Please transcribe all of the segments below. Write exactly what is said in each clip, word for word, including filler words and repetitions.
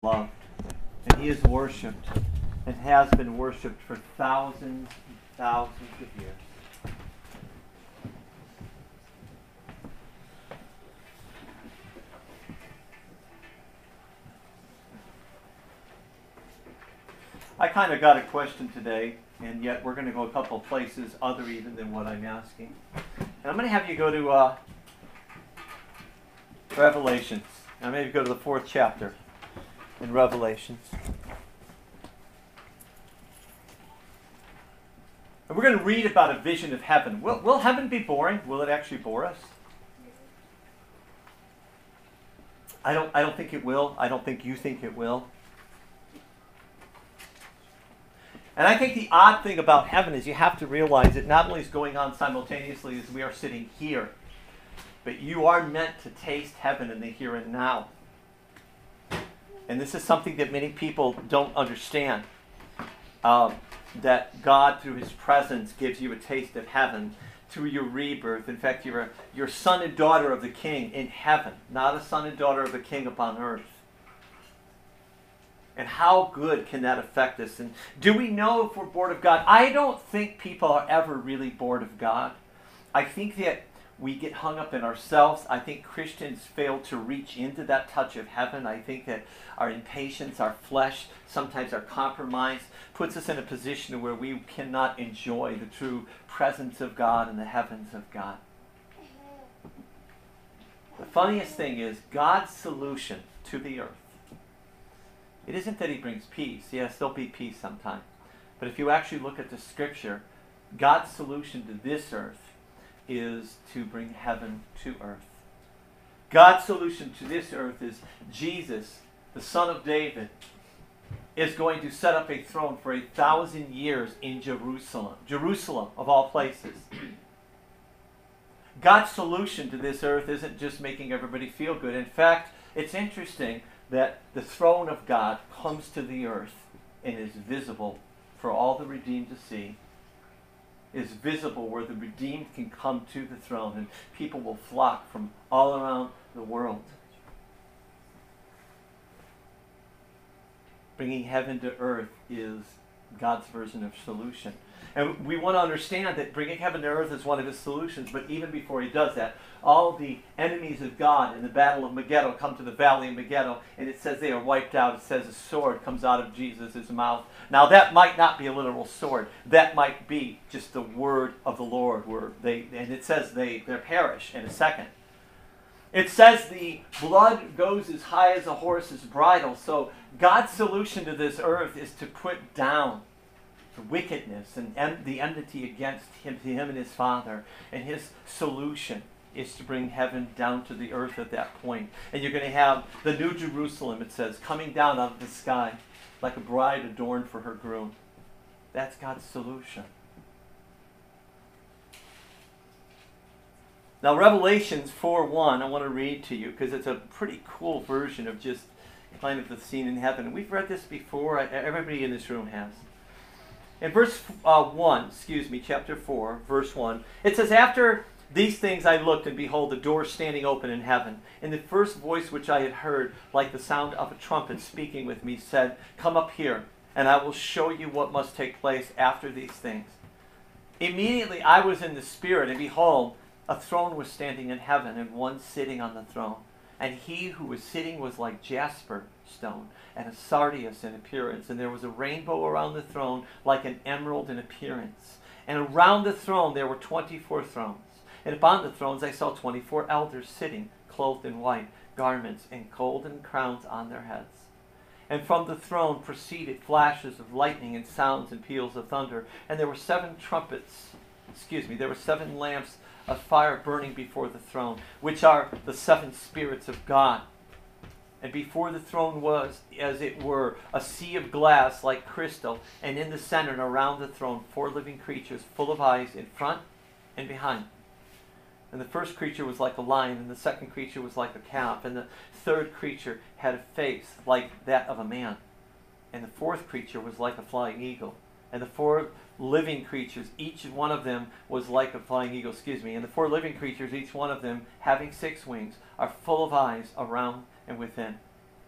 Love. And he is worshipped and has been worshipped for thousands and thousands of years. I kind of got a question today, and yet we're going to go a couple of places other even than what I'm asking. And I'm going to have you go to uh, Revelations. I'm going to go to the fourth chapter in Revelations. And we're going to read about a vision of heaven. Will, will heaven be boring? Will it actually bore us? I don't, I don't think it will. I don't think you think it will. And I think the odd thing about heaven is you have to realize it not only is going on simultaneously as we are sitting here, but you are meant to taste heaven in the here and now. And this is something that many people don't understand. Um, that God, through His presence, gives you a taste of heaven through your rebirth. In fact, you're a, you're a son and daughter of the King in heaven, not a son and daughter of the King upon earth. And how good can that affect us? And do we know if we're bored of God? I don't think people are ever really bored of God. I think that we get hung up in ourselves. I think Christians fail to reach into that touch of heaven. I think that our impatience, our flesh, sometimes our compromise puts us in a position where we cannot enjoy the true presence of God and the heavens of God. The funniest thing is God's solution to the earth. It isn't that He brings peace. Yes, there'll be peace sometime. But if you actually look at the Scripture, God's solution to this earth is to bring heaven to earth. God's solution to this earth is Jesus, the Son of David, is going to set up a throne for a thousand years in Jerusalem. Jerusalem, of all places. God's solution to this earth isn't just making everybody feel good. In fact, it's interesting that the throne of God comes to the earth and is visible for all the redeemed to see. Is visible where the redeemed can come to the throne and people will flock from all around the world. Bringing heaven to earth is God's version of solution. And we want to understand that bringing heaven to earth is one of His solutions, but even before He does that, all the enemies of God in the battle of Megiddo come to the valley of Megiddo, and it says they are wiped out. It says a sword comes out of Jesus' mouth. Now that might not be a literal sword. That might be just the word of the Lord, where they, and it says they, they perish in a second. It says the blood goes as high as a horse's bridle. So God's solution to this earth is to put down the wickedness and em- the enmity against him, to him and His Father. And His solution is to bring heaven down to the earth at that point. And you're going to have the New Jerusalem, it says, coming down out of the sky like a bride adorned for her groom. That's God's solution. Now, Revelations four one, I want to read to you because it's a pretty cool version of just kind of the scene in heaven. And we've read this before. Everybody in this room has. In verse uh, one, excuse me, chapter four, verse one, it says, "After these things I looked, and behold, the door standing open in heaven. And the first voice which I had heard, like the sound of a trumpet speaking with me, said, 'Come up here, and I will show you what must take place after these things.' Immediately I was in the Spirit, and behold, a throne was standing in heaven, and one sitting on the throne. And he who was sitting was like jasper stone, and a sardius in appearance. And there was a rainbow around the throne, like an emerald in appearance. And around the throne there were twenty-four thrones. And upon the thrones I saw twenty-four elders sitting, clothed in white garments, and golden crowns on their heads. And from the throne proceeded flashes of lightning, and sounds and peals of thunder. And there were seven trumpets, excuse me, there were seven lamps of fire burning before the throne, which are the seven spirits of God. And before the throne was, as it were, a sea of glass like crystal, and in the center and around the throne four living creatures full of eyes in front and behind. And the first creature was like a lion, and the second creature was like a calf, and the third creature had a face like that of a man, and the fourth creature was like a flying eagle. And the four living creatures, each one of them was like a flying eagle, excuse me, and the four living creatures, each one of them having six wings, are full of eyes around and within.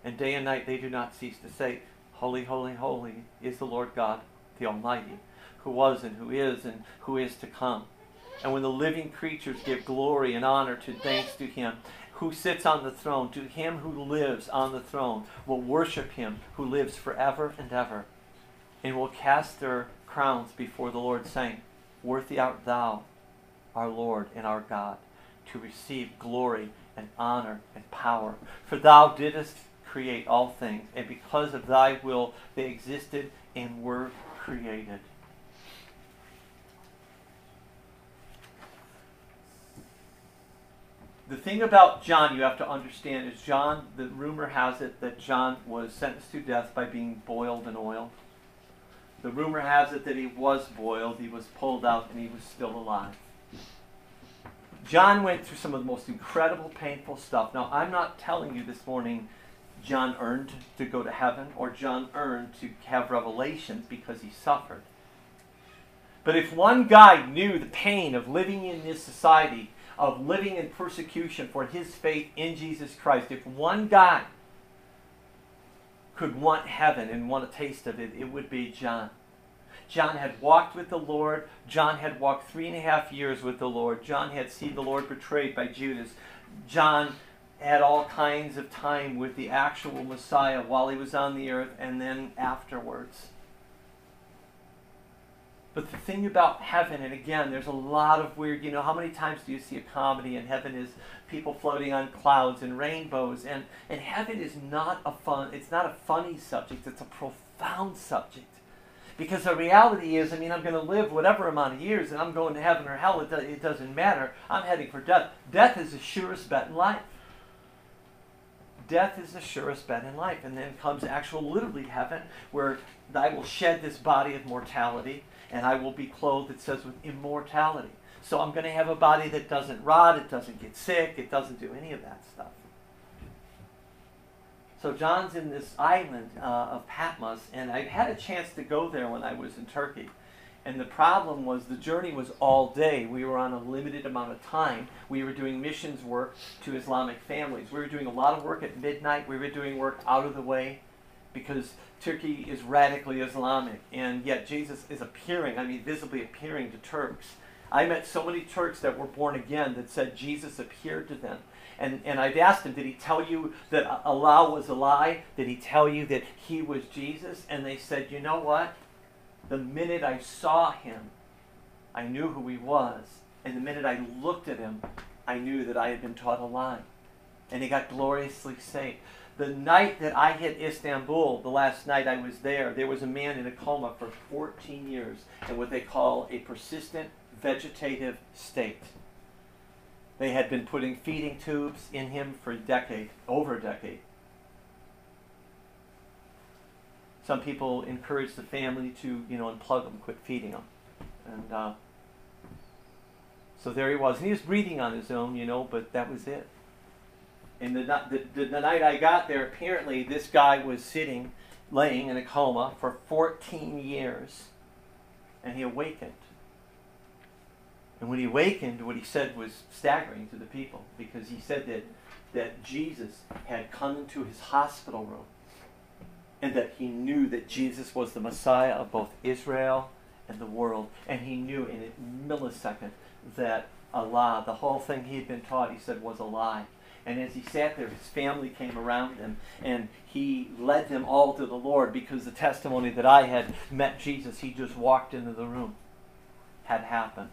And day and night they do not cease to say, Holy, holy, holy is the Lord God, the Almighty, who was and who is and who is to come. And when the living creatures give glory and honor to thanks to him who sits on the throne, to him who lives on the throne, will worship him who lives forever and ever, and will cast their crowns before the Lord, saying, Worthy art thou, our Lord and our God, to receive glory and honor and power. For thou didst create all things, and because of thy will they existed and were created. The thing about John you have to understand is John, the rumor has it that John was sentenced to death by being boiled in oil. The rumor has it that he was boiled, he was pulled out, and he was still alive. John went through some of the most incredible, painful stuff. Now, I'm not telling you this morning John earned to go to heaven or John earned to have revelations because he suffered. But if one guy knew the pain of living in this society, of living in persecution for his faith in Jesus Christ, if one guy could want heaven and want a taste of it, it would be John. John had walked with the Lord. John had walked three and a half years with the Lord. John had seen the Lord betrayed by Judas. John had all kinds of time with the actual Messiah while he was on the earth and then afterwards. But the thing about heaven, and again, there's a lot of weird, you know, how many times do you see a comedy and heaven is people floating on clouds and rainbows, and, and heaven is not a fun, it's not a funny subject, it's a profound subject. Because the reality is, I mean, I'm going to live whatever amount of years, and I'm going to heaven or hell, it, do, it doesn't matter. I'm heading for death. Death is the surest bet in life. Death is the surest bet in life. And then comes actual, literally, heaven, where I will shed this body of mortality, and I will be clothed, it says, with immortality. So I'm going to have a body that doesn't rot, it doesn't get sick, it doesn't do any of that stuff. So John's in this island uh, of Patmos, and I had a chance to go there when I was in Turkey. And the problem was the journey was all day. We were on a limited amount of time. We were doing missions work to Islamic families. We were doing a lot of work at midnight. We were doing work out of the way because Turkey is radically Islamic. And yet Jesus is appearing, I mean visibly appearing to Turks. I met so many Turks that were born again that said Jesus appeared to them. And, and I've asked him, did he tell you that Allah was a lie? Did he tell you that he was Jesus? And they said, you know what? The minute I saw him, I knew who he was. And the minute I looked at him, I knew that I had been taught a lie. And he got gloriously saved. The night that I hit Istanbul, the last night I was there, there was a man in a coma for fourteen years in what they call a persistent vegetative state. They had been putting feeding tubes in him for a decade, over a decade. Some people encouraged the family to, you know, unplug him, quit feeding him. And uh, so there he was. And he was breathing on his own, you know, but that was it. And the, the, the night I got there, apparently this guy was sitting, laying in a coma for fourteen years. And he awakened. And when he awakened, what he said was staggering to the people, because he said that, that Jesus had come into his hospital room and that he knew that Jesus was the Messiah of both Israel and the world. And he knew in a millisecond that Allah, the whole thing he had been taught, he said, was a lie. And as he sat there, his family came around him, and he led them all to the Lord, because the testimony that I had met Jesus, he just walked into the room, had happened.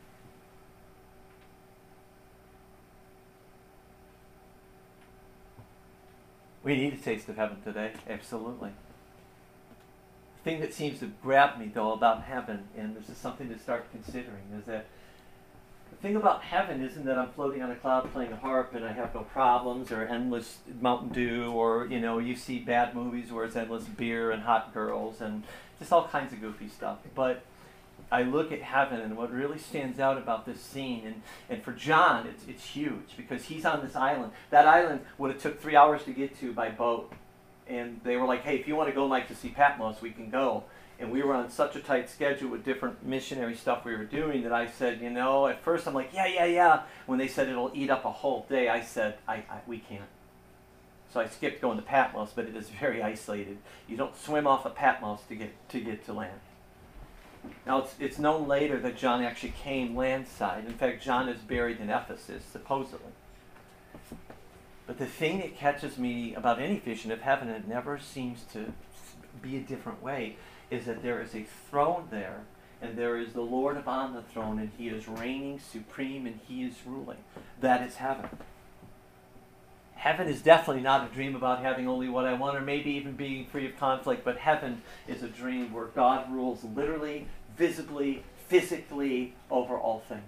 We need a taste of heaven today, absolutely. The thing that seems to grab me, though, about heaven, and this is something to start considering, is that the thing about heaven isn't that I'm floating on a cloud playing a harp and I have no problems, or endless Mountain Dew, or, you know, you see bad movies where it's endless beer and hot girls and just all kinds of goofy stuff. But I look at heaven, and what really stands out about this scene, and, and for John, it's, it's huge, because he's on this island. That island would have took three hours to get to by boat. And they were like, hey, if you want to go, Mike, to see Patmos, we can go. And we were on such a tight schedule with different missionary stuff we were doing that I said, you know, at first I'm like, yeah, yeah, yeah. When they said it'll eat up a whole day, I said, I, I we can't. So I skipped going to Patmos, but it is very isolated. You don't swim off of Patmos to get to get to land. Now, it's, it's known later that John actually came landside. In fact, John is buried in Ephesus, supposedly. But the thing that catches me about any vision of heaven, it never seems to be a different way, is that there is a throne there, and there is the Lord upon the throne, and he is reigning supreme, and he is ruling. That is heaven. Heaven is definitely not a dream about having only what I want, or maybe even being free of conflict, but heaven is a dream where God rules literally, visibly, physically over all things.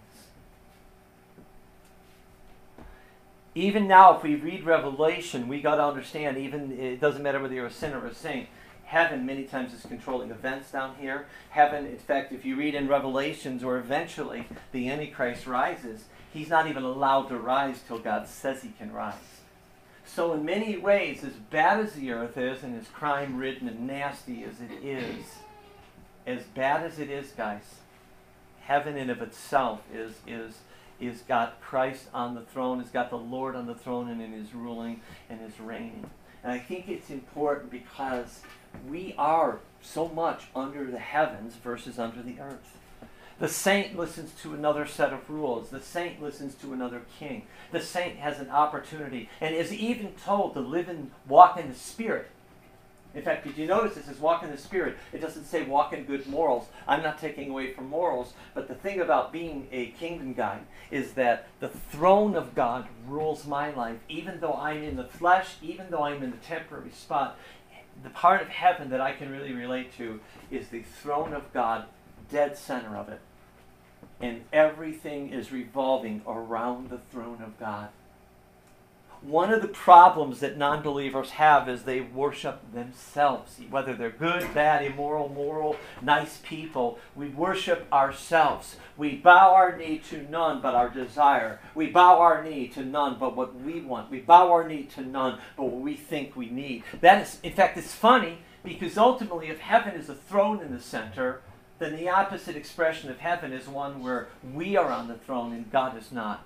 Even now, if we read Revelation, we got to understand, even it doesn't matter whether you're a sinner or a saint, heaven many times is controlling events down here. Heaven, in fact, if you read in Revelations, or eventually the Antichrist rises, he's not even allowed to rise till God says he can rise. So in many ways, as bad as the earth is, and as crime-ridden and nasty as it is, as bad as it is, guys, heaven in of itself is is is got Christ on the throne, has got the Lord on the throne, and in his ruling and his reigning. And I think it's important because we are so much under the heavens versus under the earth. The saint listens to another set of rules. The saint listens to another king. The saint has an opportunity and is even told to live and walk in the Spirit. In fact, did you notice it says walk in the Spirit? It doesn't say walk in good morals. I'm not taking away from morals, but the thing about being a kingdom guy is that the throne of God rules my life. Even though I'm in the flesh, even though I'm in the temporary spot, the part of heaven that I can really relate to is the throne of God, dead center of it. And everything is revolving around the throne of God. One of the problems that non-believers have is they worship themselves. Whether they're good, bad, immoral, moral, nice people, we worship ourselves. We bow our knee to none but our desire. We bow our knee to none but what we want. We bow our knee to none but what we think we need. That is, in fact, it's funny because ultimately if heaven is a throne in the center, then the opposite expression of heaven is one where we are on the throne and God is not.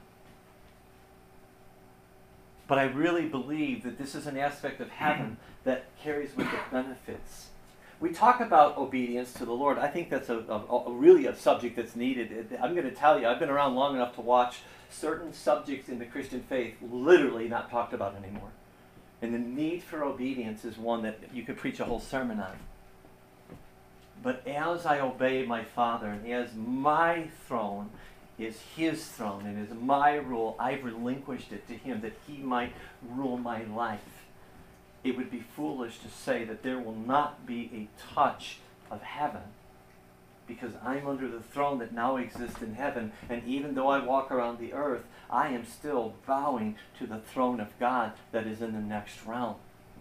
But I really believe that this is an aspect of heaven that carries with it benefits. We talk about obedience to the Lord. I think that's a, a, a really a subject that's needed. I'm going to tell you, I've been around long enough to watch certain subjects in the Christian faith literally not talked about anymore. And the need for obedience is one that you could preach a whole sermon on. But as I obey my Father, and as my throne is his throne, and as my rule, I've relinquished it to him that he might rule my life. It would be foolish to say that there will not be a touch of heaven, because I'm under the throne that now exists in heaven, and even though I walk around the earth, I am still bowing to the throne of God that is in the next realm.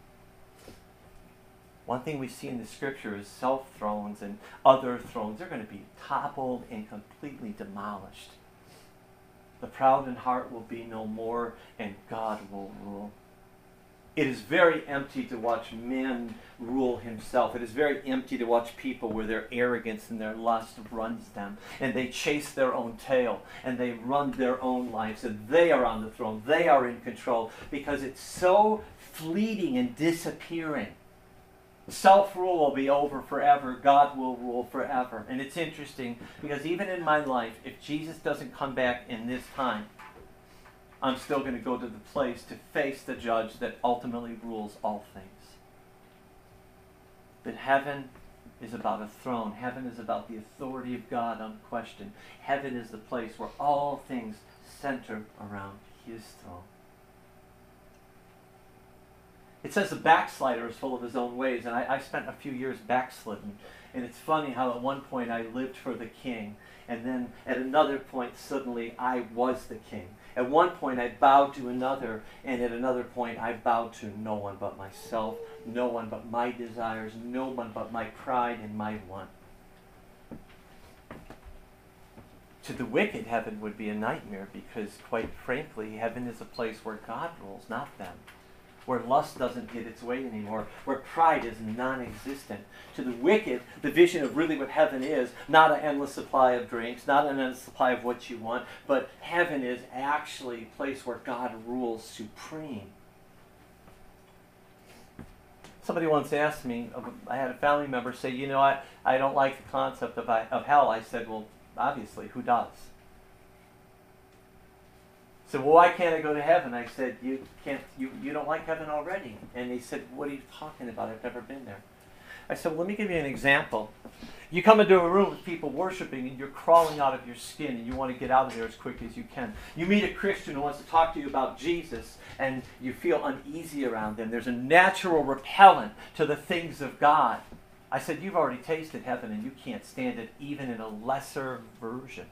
One thing we see in the scripture is self-thrones and other thrones. They're going to be toppled and completely demolished. The proud in heart will be no more, and God will rule. It is very empty to watch men rule himself. It is very empty to watch people where their arrogance and their lust runs them, and they chase their own tail, and they run their own lives, and they are on the throne. They are in control, because it's so fleeting and disappearing. Self-rule will be over forever. God will rule forever. And it's interesting because even in my life, if Jesus doesn't come back in this time, I'm still going to go to the place to face the judge that ultimately rules all things. But heaven is about a throne. Heaven is about the authority of God unquestioned. Heaven is the place where all things center around his throne. It says the backslider is full of his own ways, and I, I spent a few years backslidden. And it's funny how at one point I lived for the king, and then at another point suddenly I was the king. At one point I bowed to another, and at another point I bowed to no one but myself, no one but my desires, no one but my pride and my want. To the wicked, heaven would be a nightmare because, quite frankly, heaven is a place where God rules, not them. Where lust doesn't get its way anymore, where pride is non-existent. To the wicked, the vision of really what heaven is, not an endless supply of drinks, not an endless supply of what you want, but heaven is actually a place where God rules supreme. Somebody once asked me, I had a family member say, you know, I, I don't like the concept of, of hell. I said, well, obviously, who does? So, well, why can't I go to heaven? I said, you can't. You, you don't like heaven already. And they said, what are you talking about? I've never been there. I said, well, let me give you an example. You come into a room with people worshiping and you're crawling out of your skin and you want to get out of there as quick as you can. You meet a Christian who wants to talk to you about Jesus and you feel uneasy around them. There's a natural repellent to the things of God. I said, you've already tasted heaven and you can't stand it even in a lesser version.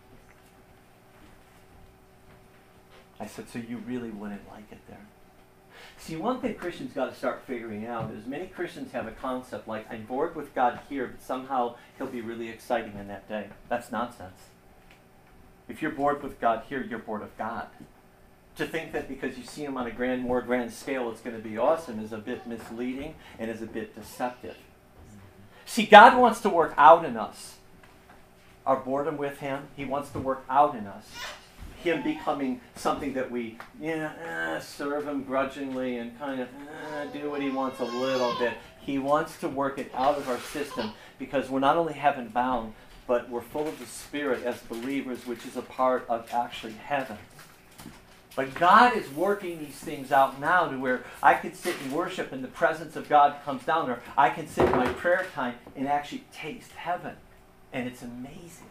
I said, so you really wouldn't like it there. See, one thing Christians got to start figuring out is many Christians have a concept like, I'm bored with God here, but somehow He'll be really exciting in that day. That's nonsense. If you're bored with God here, you're bored of God. To think that because you see Him on a grand, more grand scale, it's going to be awesome is a bit misleading and is a bit deceptive. See, God wants to work out in us our boredom with Him. He wants to work out in us Him becoming something that we, you know, uh, serve Him grudgingly and kind of uh, do what He wants a little bit. He wants to work it out of our system because we're not only heaven bound, but we're full of the Spirit as believers, which is a part of actually heaven. But God is working these things out now to where I can sit and worship and the presence of God comes down, or I can sit in my prayer time and actually taste heaven. And it's amazing.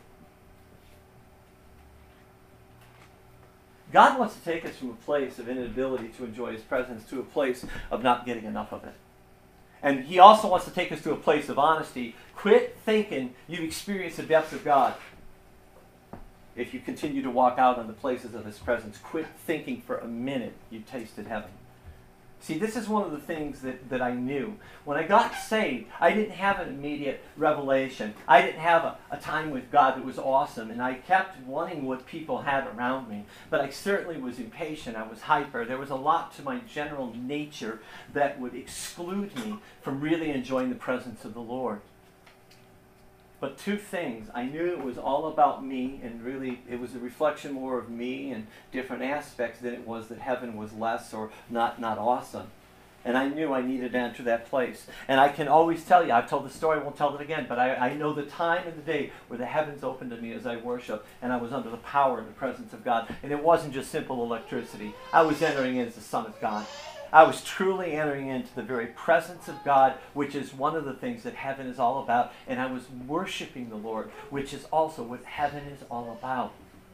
God wants to take us from a place of inability to enjoy His presence to a place of not getting enough of it. And He also wants to take us to a place of honesty. Quit thinking you've experienced the depths of God if you continue to walk out on the places of His presence. Quit thinking for a minute you tasted heaven. See, this is one of the things that, that I knew. When I got saved, I didn't have an immediate revelation. I didn't have a, a time with God that was awesome, and I kept wanting what people had around me. But I certainly was impatient. I was hyper. There was a lot to my general nature that would exclude me from really enjoying the presence of the Lord. But two things. I knew it was all about me, and really it was a reflection more of me and different aspects than it was that heaven was less or not, not awesome. And I knew I needed to enter that place. And I can always tell you, I've told the story, I won't tell it again, but I, I know the time and the day where the heavens opened to me as I worship, and I was under the power and the presence of God. And it wasn't just simple electricity. I was entering in as the Son of God. I was truly entering into the very presence of God, which is one of the things that heaven is all about. And I was worshiping the Lord, which is also what heaven is all about.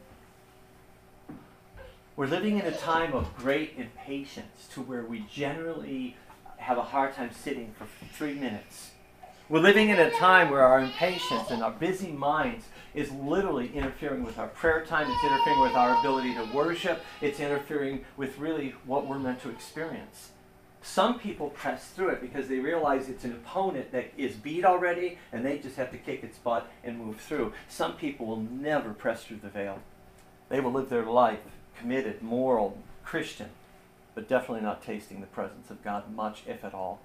We're living in a time of great impatience to where we generally have a hard time sitting for three minutes. We're living in a time where our impatience and our busy minds is literally interfering with our prayer time. It's interfering with our ability to worship. It's interfering with really what we're meant to experience. Some people press through it because they realize it's an opponent that is beat already and they just have to kick its butt and move through. Some people will never press through the veil. They will live their life committed, moral, Christian, but definitely not tasting the presence of God much, if at all.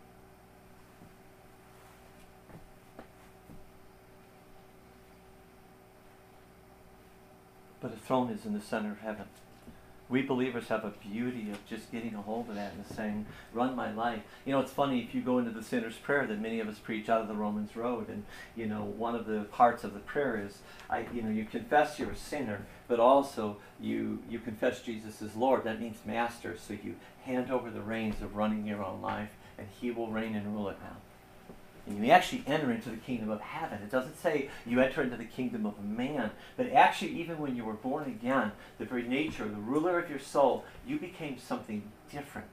But a throne is in the center of heaven. We believers have a beauty of just getting a hold of that and saying, run my life. You know, it's funny, if you go into the sinner's prayer that many of us preach out of the Romans Road, and, you know, one of the parts of the prayer is, I, you know, you confess you're a sinner, but also you, you confess Jesus as Lord. That means master, so you hand over the reins of running your own life, and He will reign and rule it now. And you actually enter into the kingdom of heaven. It doesn't say you enter into the kingdom of man, but actually even when you were born again, the very nature, the ruler of your soul, you became something different.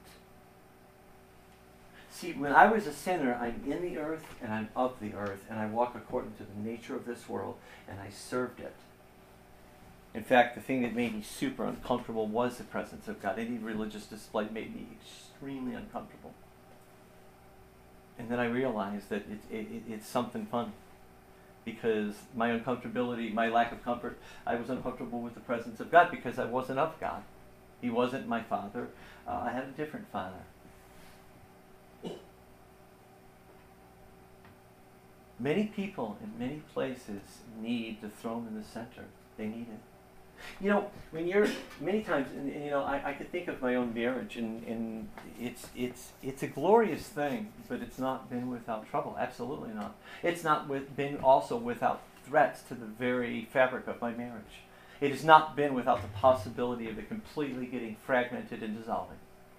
See, when I was a sinner, I'm in the earth and I'm of the earth, and I walk according to the nature of this world, and I served it. In fact, the thing that made me super uncomfortable was the presence of God. Any religious display made me extremely uncomfortable. And then I realized that it, it, it, it's something funny. Because my uncomfortability, my lack of comfort, I was uncomfortable with the presence of God because I wasn't of God. He wasn't my father. Uh, I had a different father. Many people in many places need the throne in the center. They need it. You know, when you're many times, and, and you know, I, I could think of my own marriage, and, and it's it's it's a glorious thing, but it's not been without trouble. Absolutely not. It's not with, been also without threats to the very fabric of my marriage. It has not been without the possibility of it completely getting fragmented and dissolving.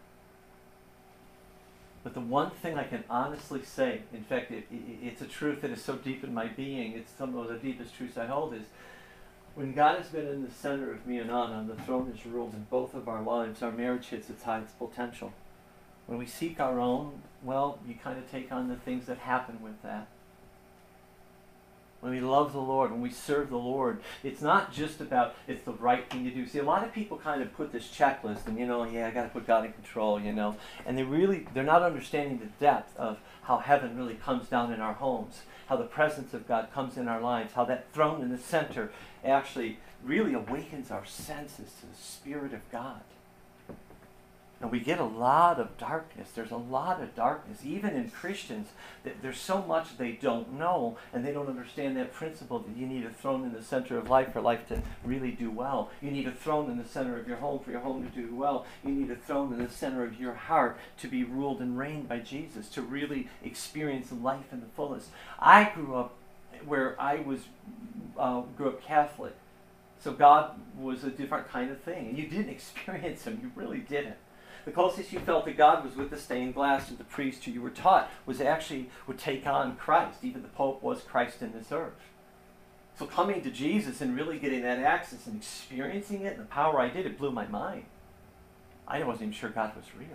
But the one thing I can honestly say, in fact, it, it, it's a truth that is so deep in my being, it's some of the deepest truths I hold, is when God has been in the center of me and Anna, and the throne is ruled in both of our lives, our marriage hits its highest potential. When we seek our own, well, you kind of take on the things that happen with that. When we love the Lord, when we serve the Lord, it's not just about it's the right thing to do. See, a lot of people kind of put this checklist and, you know, yeah, I got to put God in control, you know. And they really, they're not understanding the depth of how heaven really comes down in our homes, how the presence of God comes in our lives, how that throne in the center actually really awakens our senses to the Spirit of God. And we get a lot of darkness. There's a lot of darkness. Even in Christians, there's so much they don't know, and they don't understand that principle that you need a throne in the center of life for life to really do well. You need a throne in the center of your home for your home to do well. You need a throne in the center of your heart to be ruled and reigned by Jesus, to really experience life in the fullest. I grew up where I was, uh, grew up Catholic. So God was a different kind of thing. And you didn't experience Him. You really didn't. The closest you felt to God was with the stained glass, and the priest who you were taught was actually would take on Christ. Even the Pope was Christ in this earth. So coming to Jesus and really getting that access and experiencing it and the power I did, it blew my mind. I wasn't even sure God was real.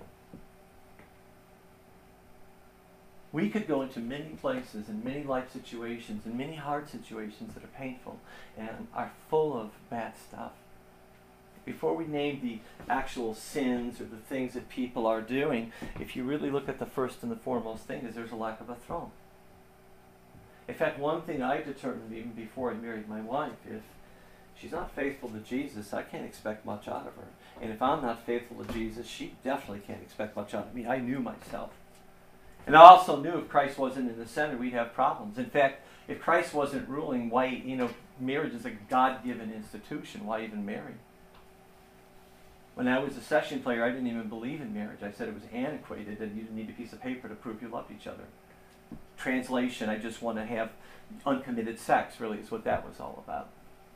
We could go into many places and many life situations and many hard situations that are painful and are full of bad stuff. Before we name the actual sins or the things that people are doing, if you really look at the first and the foremost thing is there's a lack of a throne. In fact, one thing I determined even before I married my wife, if she's not faithful to Jesus, I can't expect much out of her. And if I'm not faithful to Jesus, she definitely can't expect much out of me. I knew myself. And I also knew if Christ wasn't in the center, we'd have problems. In fact, if Christ wasn't ruling, why, you know, marriage is a God-given institution. Why even marry? When I was a session player, I didn't even believe in marriage. I said it was antiquated and you didn't need a piece of paper to prove you loved each other. Translation, I just want to have uncommitted sex, really, is what that was all about.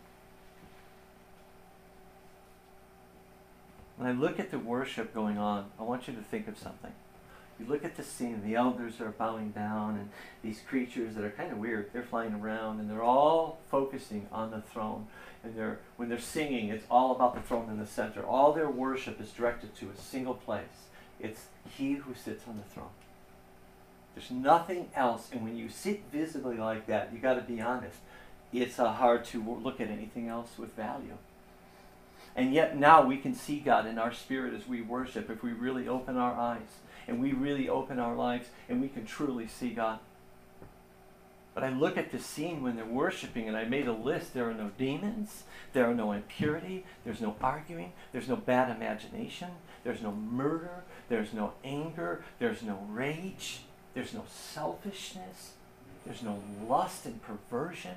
When I look at the worship going on, I want you to think of something. You look at the scene, the elders are bowing down, and these creatures that are kind of weird, they're flying around, and they're all focusing on the throne. And they're, when they're singing, it's all about the throne in the center. All their worship is directed to a single place. It's He who sits on the throne. There's nothing else, and when you sit visibly like that, you got to be honest, it's uh, hard to look at anything else with value. And yet now we can see God in our spirit as we worship if we really open our eyes and we really open our lives and we can truly see God. But I look at the scene when they're worshiping and I made a list. There are no demons. There are no impurity. There's no arguing. There's no bad imagination. There's no murder. There's no anger. There's no rage. There's no selfishness. There's no lust and perversion.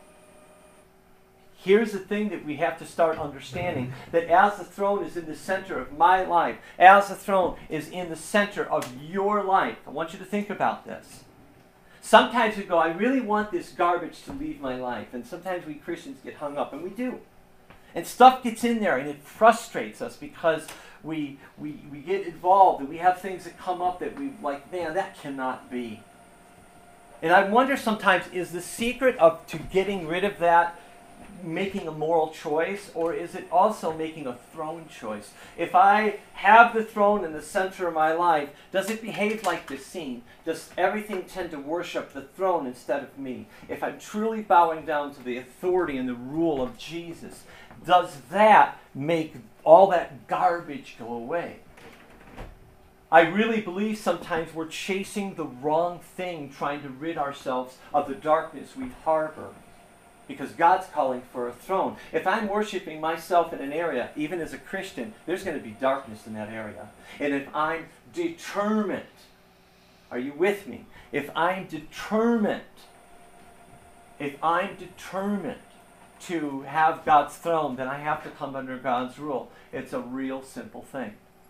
Here's the thing that we have to start understanding, that as the throne is in the center of my life, as the throne is in the center of your life, I want you to think about this. Sometimes we go, I really want this garbage to leave my life. And sometimes we Christians get hung up, and we do. And stuff gets in there, and it frustrates us because we, we, we get involved, and we have things that come up that we like, man, that cannot be. And I wonder sometimes, is the secret of to getting rid of that making a moral choice, or is it also making a throne choice? If I have the throne in the center of my life, does it behave like this scene? Does everything tend to worship the throne instead of me? If I'm truly bowing down to the authority and the rule of Jesus, does that make all that garbage go away? I really believe sometimes we're chasing the wrong thing, trying to rid ourselves of the darkness we harbor. Because God's calling for a throne. If I'm worshiping myself in an area, even as a Christian, there's going to be darkness in that area. And if I'm determined, are you with me? If I'm determined, if I'm determined to have God's throne, then I have to come under God's rule. It's a real simple thing.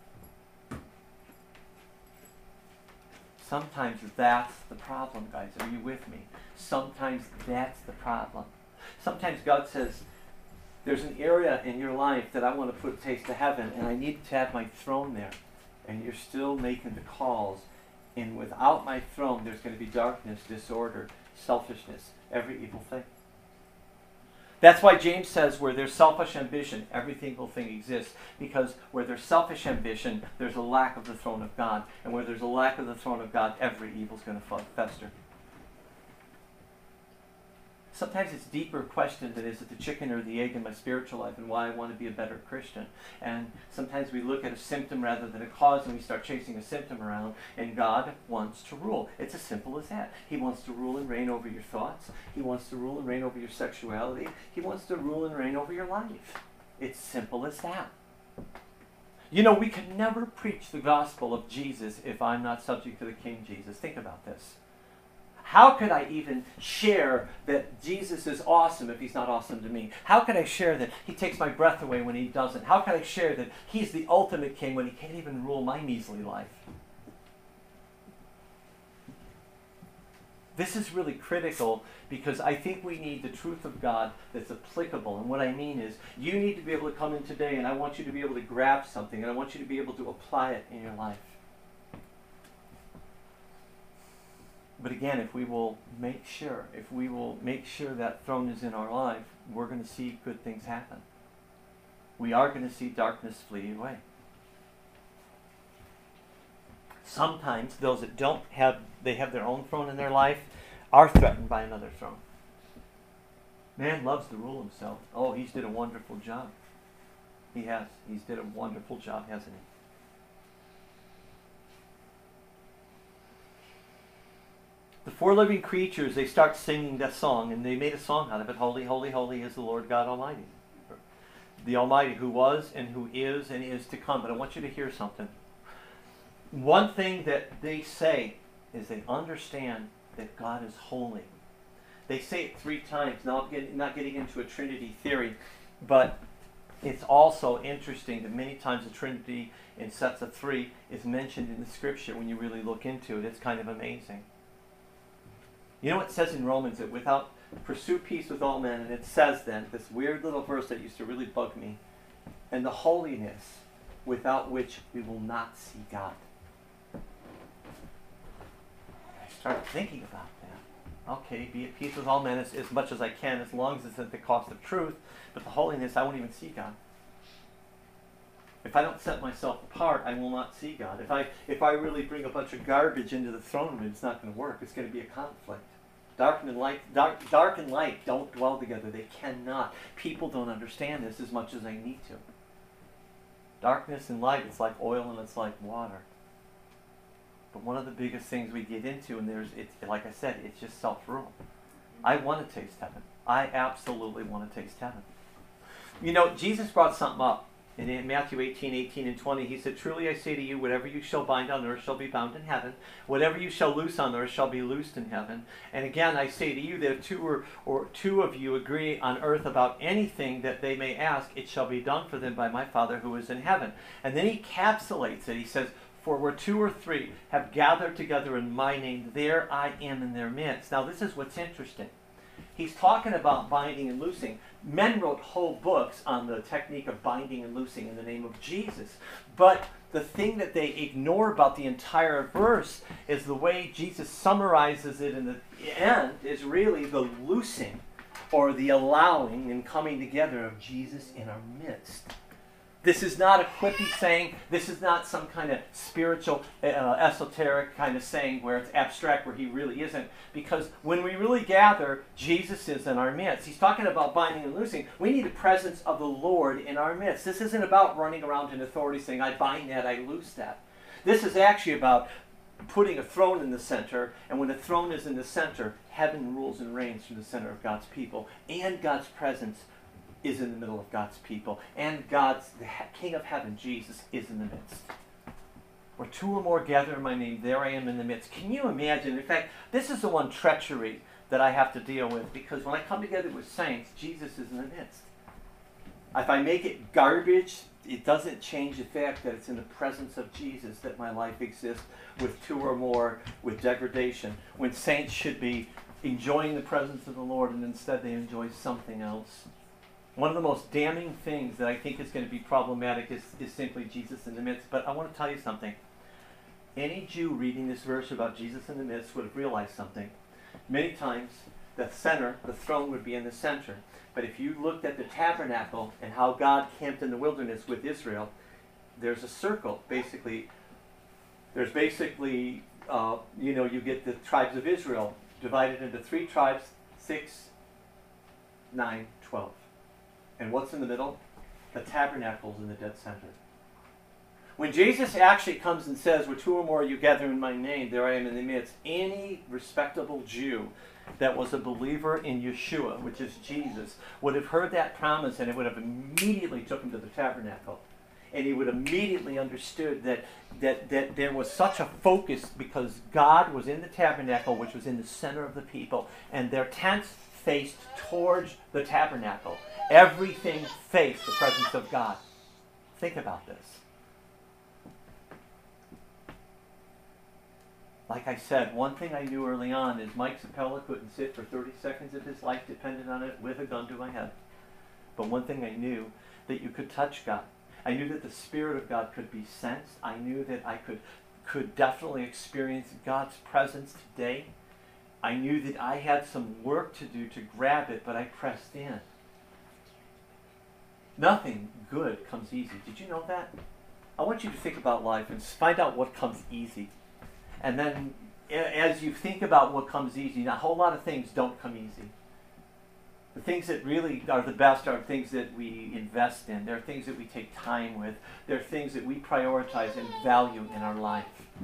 Sometimes that's the problem, guys. Are you with me? Sometimes that's the problem. Sometimes God says, there's an area in your life that I want to put a taste of heaven, and I need to have my throne there. And you're still making the calls. And without my throne, there's going to be darkness, disorder, selfishness, every evil thing. That's why James says where there's selfish ambition, every evil thing exists. Because where there's selfish ambition, there's a lack of the throne of God. And where there's a lack of the throne of God, every evil is going to fester. Sometimes it's a deeper question than is it the chicken or the egg in my spiritual life and why I want to be a better Christian. And sometimes we look at a symptom rather than a cause and we start chasing a symptom around, and God wants to rule. It's as simple as that. He wants to rule and reign over your thoughts. He wants to rule and reign over your sexuality. He wants to rule and reign over your life. It's simple as that. You know, we can never preach the gospel of Jesus if I'm not subject to the King Jesus. Think about this. How could I even share that Jesus is awesome if he's not awesome to me? How could I share that he takes my breath away when he doesn't? How could I share that he's the ultimate king when he can't even rule my measly life? This is really critical because I think we need the truth of God that's applicable. And what I mean is, you need to be able to come in today and I want you to be able to grab something and I want you to be able to apply it in your life. But again, if we will make sure, if we will make sure that throne is in our life, we're going to see good things happen. We are going to see darkness flee away. Sometimes those that don't have, they have their own throne in their life, are threatened by another throne. Man loves to rule himself. Oh, he's did a wonderful job. He has. He's did a wonderful job, hasn't he? The four living creatures, they start singing that song, and they made a song out of it. Holy, holy, holy is the Lord God Almighty. The Almighty who was and who is and is to come. But I want you to hear something. One thing that they say is they understand that God is holy. They say it three times. Now, I'm getting, not getting into a Trinity theory, but it's also interesting that many times the Trinity in sets of three is mentioned in the Scripture when you really look into it. It's kind of amazing. You know what it says in Romans that without pursue peace with all men, and it says then, this weird little verse that used to really bug me, and the holiness without which we will not see God. I started thinking about that. Okay, be at peace with all men as, as much as I can, as long as it's at the cost of truth, but the holiness, I won't even see God. If I don't set myself apart, I will not see God. If I if I really bring a bunch of garbage into the throne room, it's not going to work. It's going to be a conflict. Dark and light, dark, dark and light don't dwell together. They cannot. People don't understand this as much as they need to. Darkness and light, it's like oil and it's like water. But one of the biggest things we get into, and there's, it's like I said, it's just self-rule. I want to taste heaven. I absolutely want to taste heaven. You know, Jesus brought something up. And in Matthew eighteen, eighteen and twenty, he said, truly I say to you, whatever you shall bind on earth shall be bound in heaven. Whatever you shall loose on earth shall be loosed in heaven. And again, I say to you that if two or, or two of you agree on earth about anything that they may ask, it shall be done for them by my Father who is in heaven. And then he encapsulates it. He says, for where two or three have gathered together in my name, there I am in their midst. Now this is what's interesting. He's talking about binding and loosing. Men wrote whole books on the technique of binding and loosing in the name of Jesus. But the thing that they ignore about the entire verse is the way Jesus summarizes it in the end is really the loosing or the allowing and coming together of Jesus in our midst. This is not a quippy saying. This is not some kind of spiritual, uh, esoteric kind of saying where it's abstract, where he really isn't. Because when we really gather, Jesus is in our midst. He's talking about binding and loosing. We need the presence of the Lord in our midst. This isn't about running around in authority saying, I bind that, I loose that. This is actually about putting a throne in the center. And when the throne is in the center, heaven rules and reigns from the center of God's people. And God's presence is in the middle of God's people. And God's, the King of heaven, Jesus, is in the midst. Where two or more gather in my name, there I am in the midst. Can you imagine? In fact, this is the one treachery that I have to deal with, because when I come together with saints, Jesus is in the midst. If I make it garbage, it doesn't change the fact that it's in the presence of Jesus that my life exists with two or more, with degradation, when saints should be enjoying the presence of the Lord, and instead they enjoy something else. One of the most damning things that I think is going to be problematic is, is simply Jesus in the midst. But I want to tell you something. Any Jew reading this verse about Jesus in the midst would have realized something. Many times, the center, the throne would be in the center. But if you looked at the tabernacle and how God camped in the wilderness with Israel, there's a circle, basically. There's basically, uh, you know, you get the tribes of Israel divided into three tribes, six, nine, twelve. And what's in the middle? The tabernacle's in the dead center. When Jesus actually comes and says, where two or more you gather in my name, there I am in the midst, any respectable Jew that was a believer in Yeshua, which is Jesus, would have heard that promise, and it would have immediately took him to the tabernacle. And he would immediately understood that, that, that there was such a focus because God was in the tabernacle, which was in the center of the people, and their tents faced towards the tabernacle. Everything faced the presence of God. Think about this. Like I said, one thing I knew early on is Mike Sapella couldn't sit for thirty seconds if his life depended on it with a gun to my head. But one thing I knew, that you could touch God. I knew that the Spirit of God could be sensed. I knew that I could, could definitely experience God's presence today. I knew that I had some work to do to grab it, but I pressed in. Nothing good comes easy. Did you know that? I want you to think about life and find out what comes easy. And then as you think about what comes easy, now, a whole lot of things don't come easy. The things that really are the best are things that we invest in. They're things that we take time with. They're things that we prioritize and value in our life.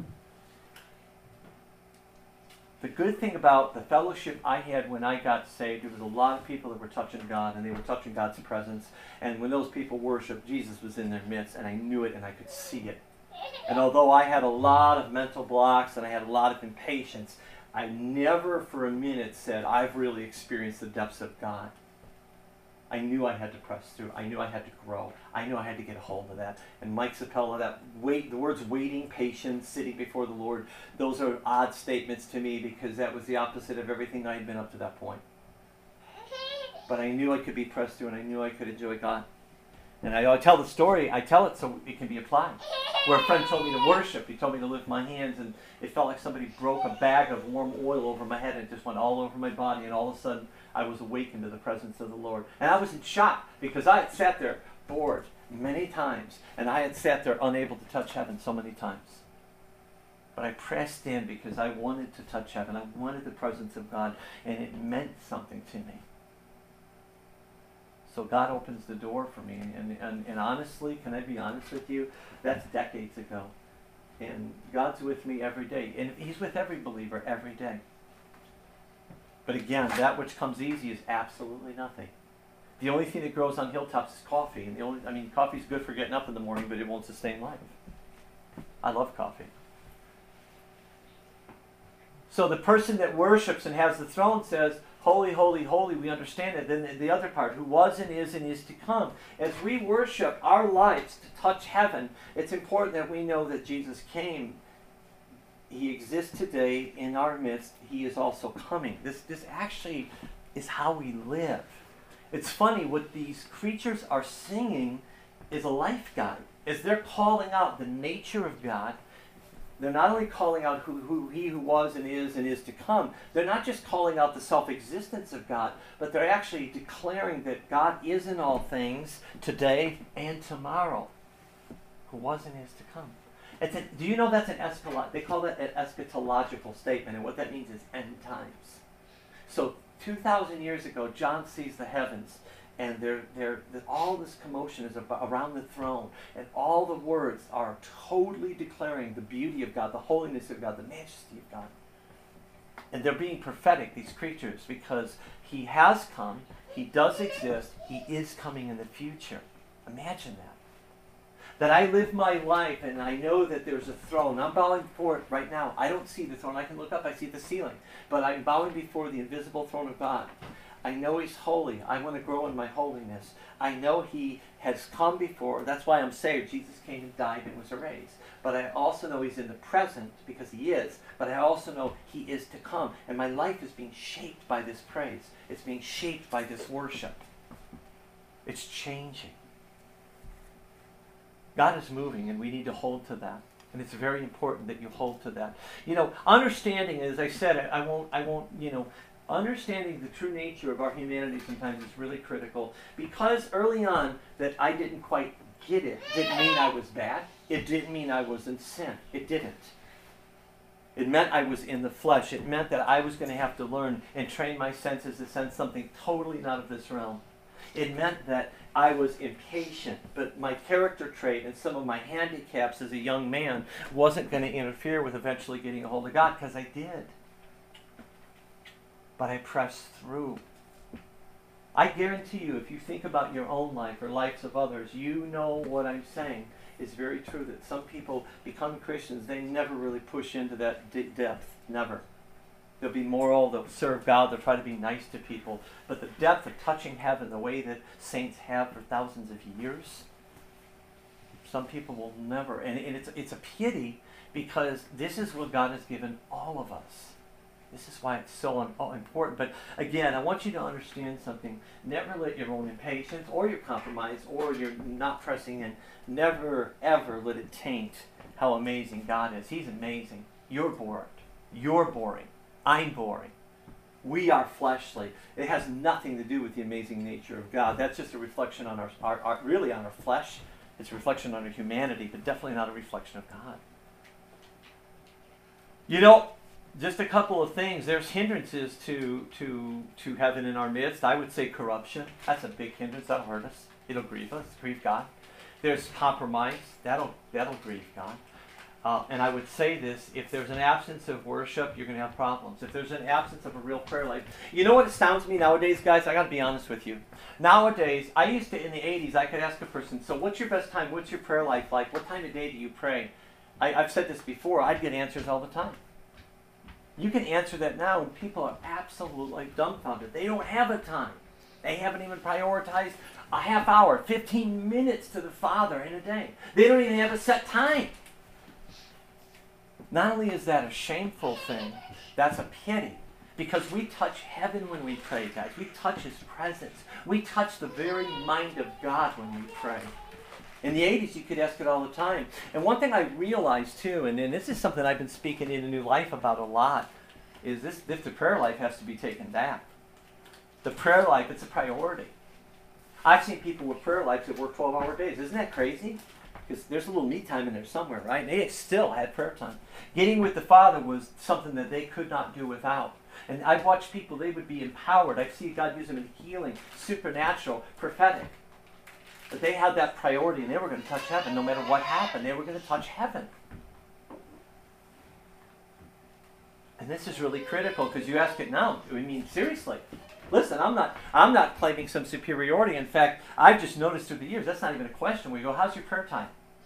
The good thing about the fellowship I had when I got saved, there was a lot of people that were touching God, and they were touching God's presence. And when those people worshiped, Jesus was in their midst, and I knew it and I could see it. And although I had a lot of mental blocks and I had a lot of impatience, I never for a minute said, I've really experienced the depths of God. I knew I had to press through. I knew I had to grow. I knew I had to get a hold of that. And Mike Sapella, that wait, the words waiting, patience, sitting before the Lord, those are odd statements to me because that was the opposite of everything I had been up to that point. But I knew I could be pressed through and I knew I could enjoy God. And I, I tell the story, I tell it so it can be applied. Where a friend told me to worship, he told me to lift my hands, and it felt like somebody broke a bag of warm oil over my head and it just went all over my body, and all of a sudden I was awakened to the presence of the Lord. And I was in shock because I had sat there bored many times, and I had sat there unable to touch heaven so many times. But I pressed in because I wanted to touch heaven. I wanted the presence of God, and it meant something to me. So God opens the door for me. And, and, and honestly, can I be honest with you? That's decades ago. And God's with me every day. And He's with every believer every day. But again, that which comes easy is absolutely nothing. The only thing that grows on hilltops is coffee. And the only, I mean, coffee's good for getting up in the morning, but it won't sustain life. I love coffee. So the person that worships and has the throne says, holy, holy, holy, we understand it. Then the other part, who was and is and is to come. As we worship our lives to touch heaven, it's important that we know that Jesus came. He exists today in our midst. He is also coming. This, this actually is how we live. It's funny, what these creatures are singing is a life guide. As they're calling out the nature of God, they're not only calling out who, who He who was and is and is to come, they're not just calling out the self-existence of God, but they're actually declaring that God is in all things today and tomorrow, who was and is to come. It's a, do you know that's an eschatological, they call that an eschatological statement, and what that means is end times. So two thousand years ago, John sees the heavens, and they're, they're, all this commotion is about, around the throne, and all the words are totally declaring the beauty of God, the holiness of God, the majesty of God. And they're being prophetic, these creatures, because He has come, He does exist, He is coming in the future. Imagine that. That I live my life and I know that there's a throne. I'm bowing before it right now. I don't see the throne. I can look up, I see the ceiling. But I'm bowing before the invisible throne of God. I know He's holy. I want to grow in my holiness. I know He has come before. That's why I'm saved. Jesus came and died and was raised. But I also know He's in the present because He is. But I also know He is to come. And my life is being shaped by this praise. It's being shaped by this worship. It's changing. God is moving, and we need to hold to that. And it's very important that you hold to that. You know, understanding, as I said, I, I won't, I won't, you know, understanding the true nature of our humanity sometimes is really critical. Because early on that I didn't quite get it didn't mean I was bad. It didn't mean I was in sin. It didn't. It meant I was in the flesh. It meant that I was going to have to learn and train my senses to sense something totally not of this realm. It meant that I was impatient, but my character trait and some of my handicaps as a young man wasn't going to interfere with eventually getting a hold of God, because I did. But I pressed through. I guarantee you, if you think about your own life or lives of others, you know what I'm saying is very true, that some people become Christians, they never really push into that d- depth. Never. They'll be moral, they'll serve God, they'll try to be nice to people. But the depth of touching heaven, the way that saints have for thousands of years, some people will never. And, and it's, it's a pity, because this is what God has given all of us. This is why it's so un- important. But again, I want you to understand something. Never let your own impatience or your compromise or your not pressing in, never, ever let it taint how amazing God is. He's amazing. You're bored. You're boring. I'm boring. We are fleshly. It has nothing to do with the amazing nature of God. That's just a reflection on our, our, our really on our flesh. It's a reflection on our humanity, but definitely not a reflection of God. You know, just a couple of things. There's hindrances to, to, to heaven in our midst. I would say corruption. That's a big hindrance. That'll hurt us. It'll grieve us, grieve God. There's compromise. That'll, that'll grieve God. Uh, and I would say this, if there's an absence of worship, you're going to have problems. If there's an absence of a real prayer life. You know what astounds me nowadays, guys? I got to be honest with you. Nowadays, I used to, in the eighties, I could ask a person, so what's your best time? What's your prayer life like? What time of day do you pray? I, I've said this before. I'd get answers all the time. You can answer that now, and people are absolutely dumbfounded. They don't have a time. They haven't even prioritized a half hour, fifteen minutes to the Father in a day. They don't even have a set time. Not only is that a shameful thing, that's a pity. Because we touch heaven when we pray, guys. We touch His presence. We touch the very mind of God when we pray. In the eighties, you could ask it all the time. And one thing I realized, too, and, and this is something I've been speaking in a New Life about a lot, is this, if the prayer life has to be taken back. The prayer life, it's a priority. I've seen people with prayer lives that work twelve-hour days. Isn't that crazy? Because there's a little me time in there somewhere, right? And they still had prayer time. Getting with the Father was something that they could not do without. And I've watched people, they would be empowered. I've seen God use them in healing, supernatural, prophetic. But they had that priority, and they were going to touch heaven. No matter what happened, they were going to touch heaven. And this is really critical, because you ask it now. I mean, seriously. Listen, I'm not I'm not claiming some superiority. In fact, I've just noticed through the years, that's not even a question. We go, how's your prayer time?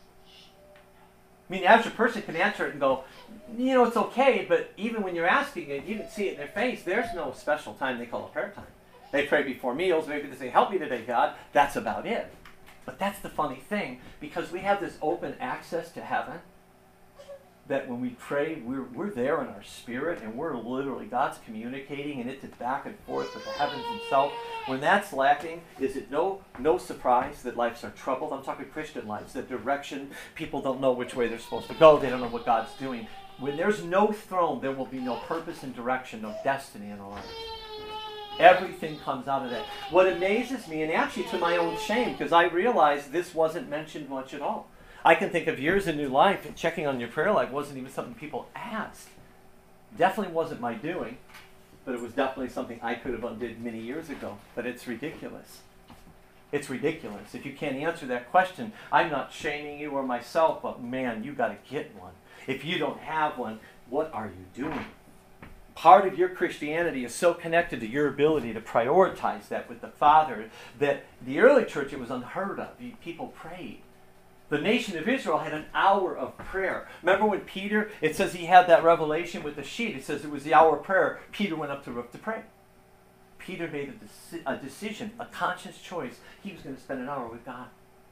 I mean, the average person can answer it and go, you know, it's okay, but even when you're asking it, you can see it in their face. There's no special time they call a prayer time. They pray before meals. Maybe they say, help me today, God. That's about it. But that's the funny thing, because we have this open access to heaven, that when we pray, we're, we're there in our spirit, and we're literally, God's communicating, and it's back and forth with the heavens Himself. When that's lacking, is it no no surprise that lives are troubled? I'm talking Christian lives, the direction, people don't know which way they're supposed to go, they don't know what God's doing. When there's no throne, there will be no purpose and direction, no destiny in our life. Everything comes out of that. What amazes me, and actually to my own shame, because I realized this wasn't mentioned much at all. I can think of years in New Life, and checking on your prayer life wasn't even something people asked. Definitely wasn't my doing, but it was definitely something I could have undid many years ago. But it's ridiculous. It's ridiculous. If you can't answer that question, I'm not shaming you or myself, but man, you got to get one. If you don't have one, what are you doing? Part of your Christianity is so connected to your ability to prioritize that with the Father that the early church, it was unheard of. People prayed. The nation of Israel had an hour of prayer. Remember when Peter, it says he had that revelation with the sheet. It says it was the hour of prayer. Peter went up to the roof to pray. Peter made a, deci- a decision, a conscious choice. He was going to spend an hour with God.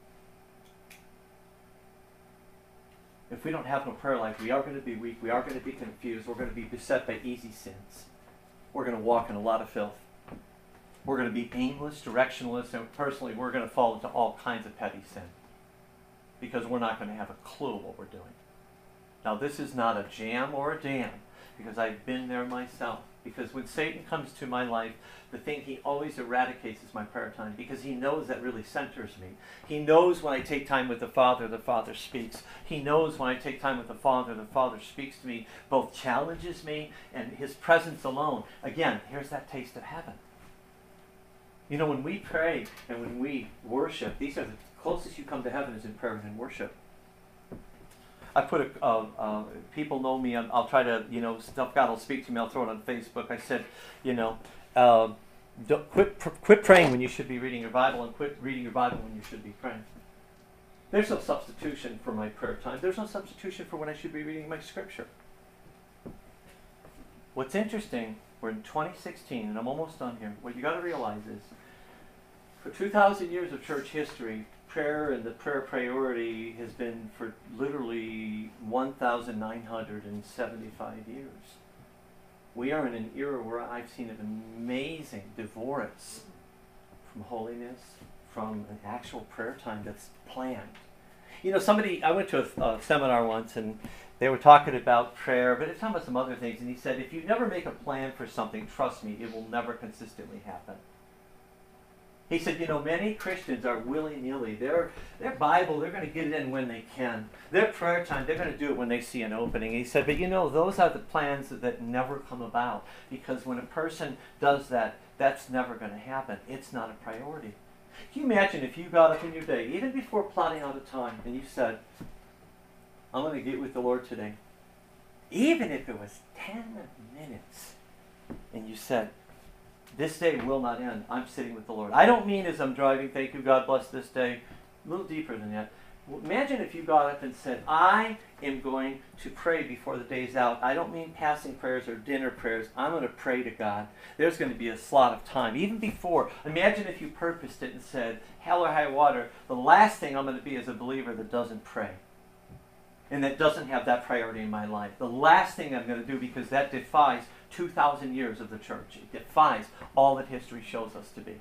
If we don't have no prayer life, we are going to be weak. We are going to be confused. We're going to be beset by easy sins. We're going to walk in a lot of filth. We're going to be aimless, directionless, and personally, we're going to fall into all kinds of petty sin because we're not going to have a clue what we're doing. Now, this is not a jam or a dam because I've been there myself. Because when Satan comes to my life, the thing he always eradicates is my prayer time because he knows that really centers me. He knows when I take time with the Father, the Father speaks. He knows when I take time with the Father, the Father speaks to me, both challenges me and his presence alone. Again, here's that taste of heaven. You know, when we pray and when we worship, these are the closest you come to heaven is in prayer and in worship. I put a, uh, uh, people know me, I'll, I'll try to, you know, stuff God will speak to me, I'll throw it on Facebook. I said, you know, uh, don't, quit, pr- quit praying when you should be reading your Bible and quit reading your Bible when you should be praying. There's no substitution for my prayer time. There's no substitution for when I should be reading my scripture. What's interesting, we're in twenty sixteen, and I'm almost done here. What you got to realize is, for two thousand years of church history, prayer and the prayer priority has been for literally one thousand nine hundred seventy-five years. We are in an era where I've seen an amazing divorce from holiness, from an actual prayer time that's planned. You know, somebody, I went to a, a seminar once and they were talking about prayer, but it's talking about some other things, and he said, if you never make a plan for something, trust me, it will never consistently happen. He said, you know, many Christians are willy-nilly. Their, their Bible, they're going to get it in when they can. Their prayer time, they're going to do it when they see an opening. He said, but you know, those are the plans that, that never come about. Because when a person does that, that's never going to happen. It's not a priority. Can you imagine if you got up in your day, even before plotting out a time, and you said, I'm going to get with the Lord today. Even if it was ten minutes, and you said, this day will not end. I'm sitting with the Lord. I don't mean as I'm driving, thank you, God bless this day. A little deeper than that. Imagine if you got up and said, I am going to pray before the day's out. I don't mean passing prayers or dinner prayers. I'm going to pray to God. There's going to be a slot of time. Even before, imagine if you purposed it and said, hell or high water, the last thing I'm going to be is a believer that doesn't pray. And that doesn't have that priority in my life. The last thing I'm going to do, because that defies two thousand years of the church. It defies all that history shows us to be.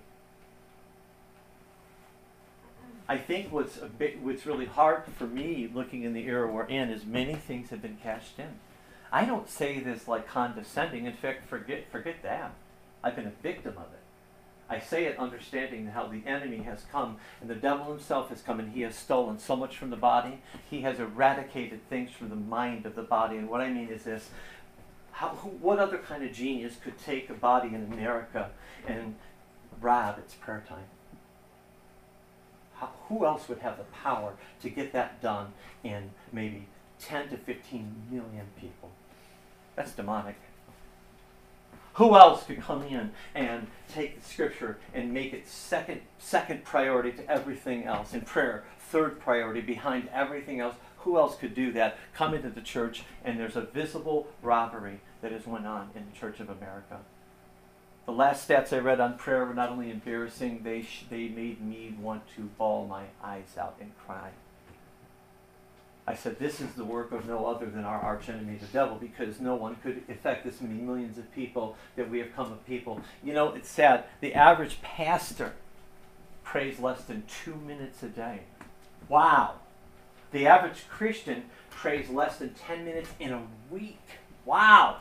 I think what's a bit, what's really hard for me looking in the era we're in is many things have been cashed in. I don't say this like condescending. In fact, forget, forget that. I've been a victim of it. I say it understanding how the enemy has come and the devil himself has come and he has stolen so much from the body. He has eradicated things from the mind of the body. And what I mean is this. How, who, what other kind of genius could take a body in America and rob its prayer time? How, who else would have the power to get that done in maybe ten to fifteen million people? That's demonic. Who else could come in and take the scripture and make it second, second priority to everything else? In prayer, third priority behind everything else. Who else could do that? Come into the church, and there's a visible robbery that has went on in the Church of America. The last stats I read on prayer were not only embarrassing, they, sh- they made me want to bawl my eyes out and cry. I said, this is the work of no other than our archenemy, the devil, because no one could affect this many millions of people that we have come of people. You know, it's sad. The average pastor prays less than two minutes a day. Wow. The average Christian prays less than ten minutes in a week. Wow.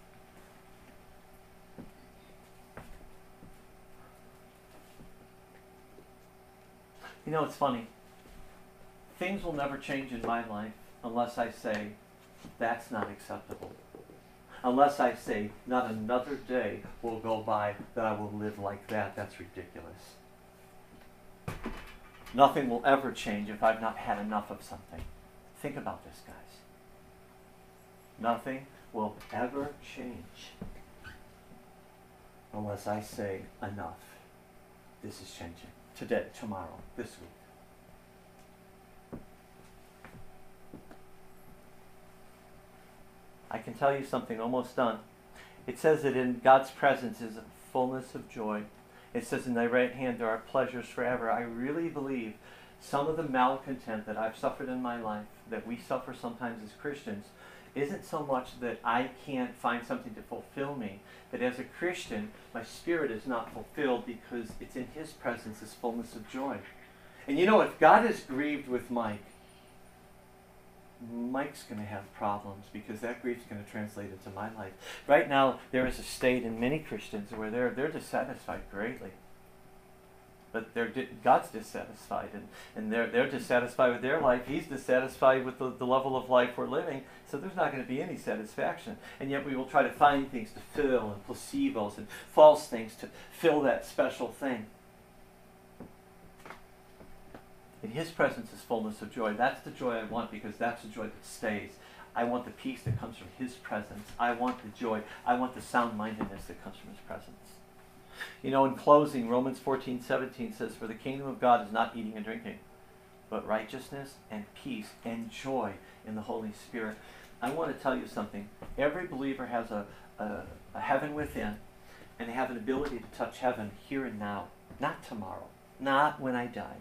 You know, it's funny. Things will never change in my life unless I say, that's not acceptable. Unless I say, not another day will go by that I will live like that. That's ridiculous. Nothing will ever change if I've not had enough of something. Think about this, guys. Nothing will ever change unless I say enough. This is changing. Today, tomorrow, this week. tell you something, almost done. It says that in God's presence is a fullness of joy. It says in thy right hand there are pleasures forever. I really believe some of the malcontent that I've suffered in my life, that we suffer sometimes as Christians, isn't so much that I can't find something to fulfill me, that as a Christian, my spirit is not fulfilled because it's in his presence, this fullness of joy. And you know, if God is grieved with Mike, Mike's going to have problems because that grief's going to translate into my life. Right now, there is a state in many Christians where they're they're dissatisfied greatly. But they're di- God's dissatisfied, and, and they're they're dissatisfied with their life. He's dissatisfied with the, the level of life we're living, so there's not going to be any satisfaction. And yet we will try to find things to fill, and placebos, and false things to fill that special thing. In his presence is fullness of joy. That's the joy I want because that's the joy that stays. I want the peace that comes from his presence. I want the joy. I want the sound-mindedness that comes from his presence. You know, in closing, Romans fourteen seventeen says, for the kingdom of God is not eating and drinking, but righteousness and peace and joy in the Holy Spirit. I want to tell you something. Every believer has a, a, a heaven within, and they have an ability to touch heaven here and now, not tomorrow, not when I die.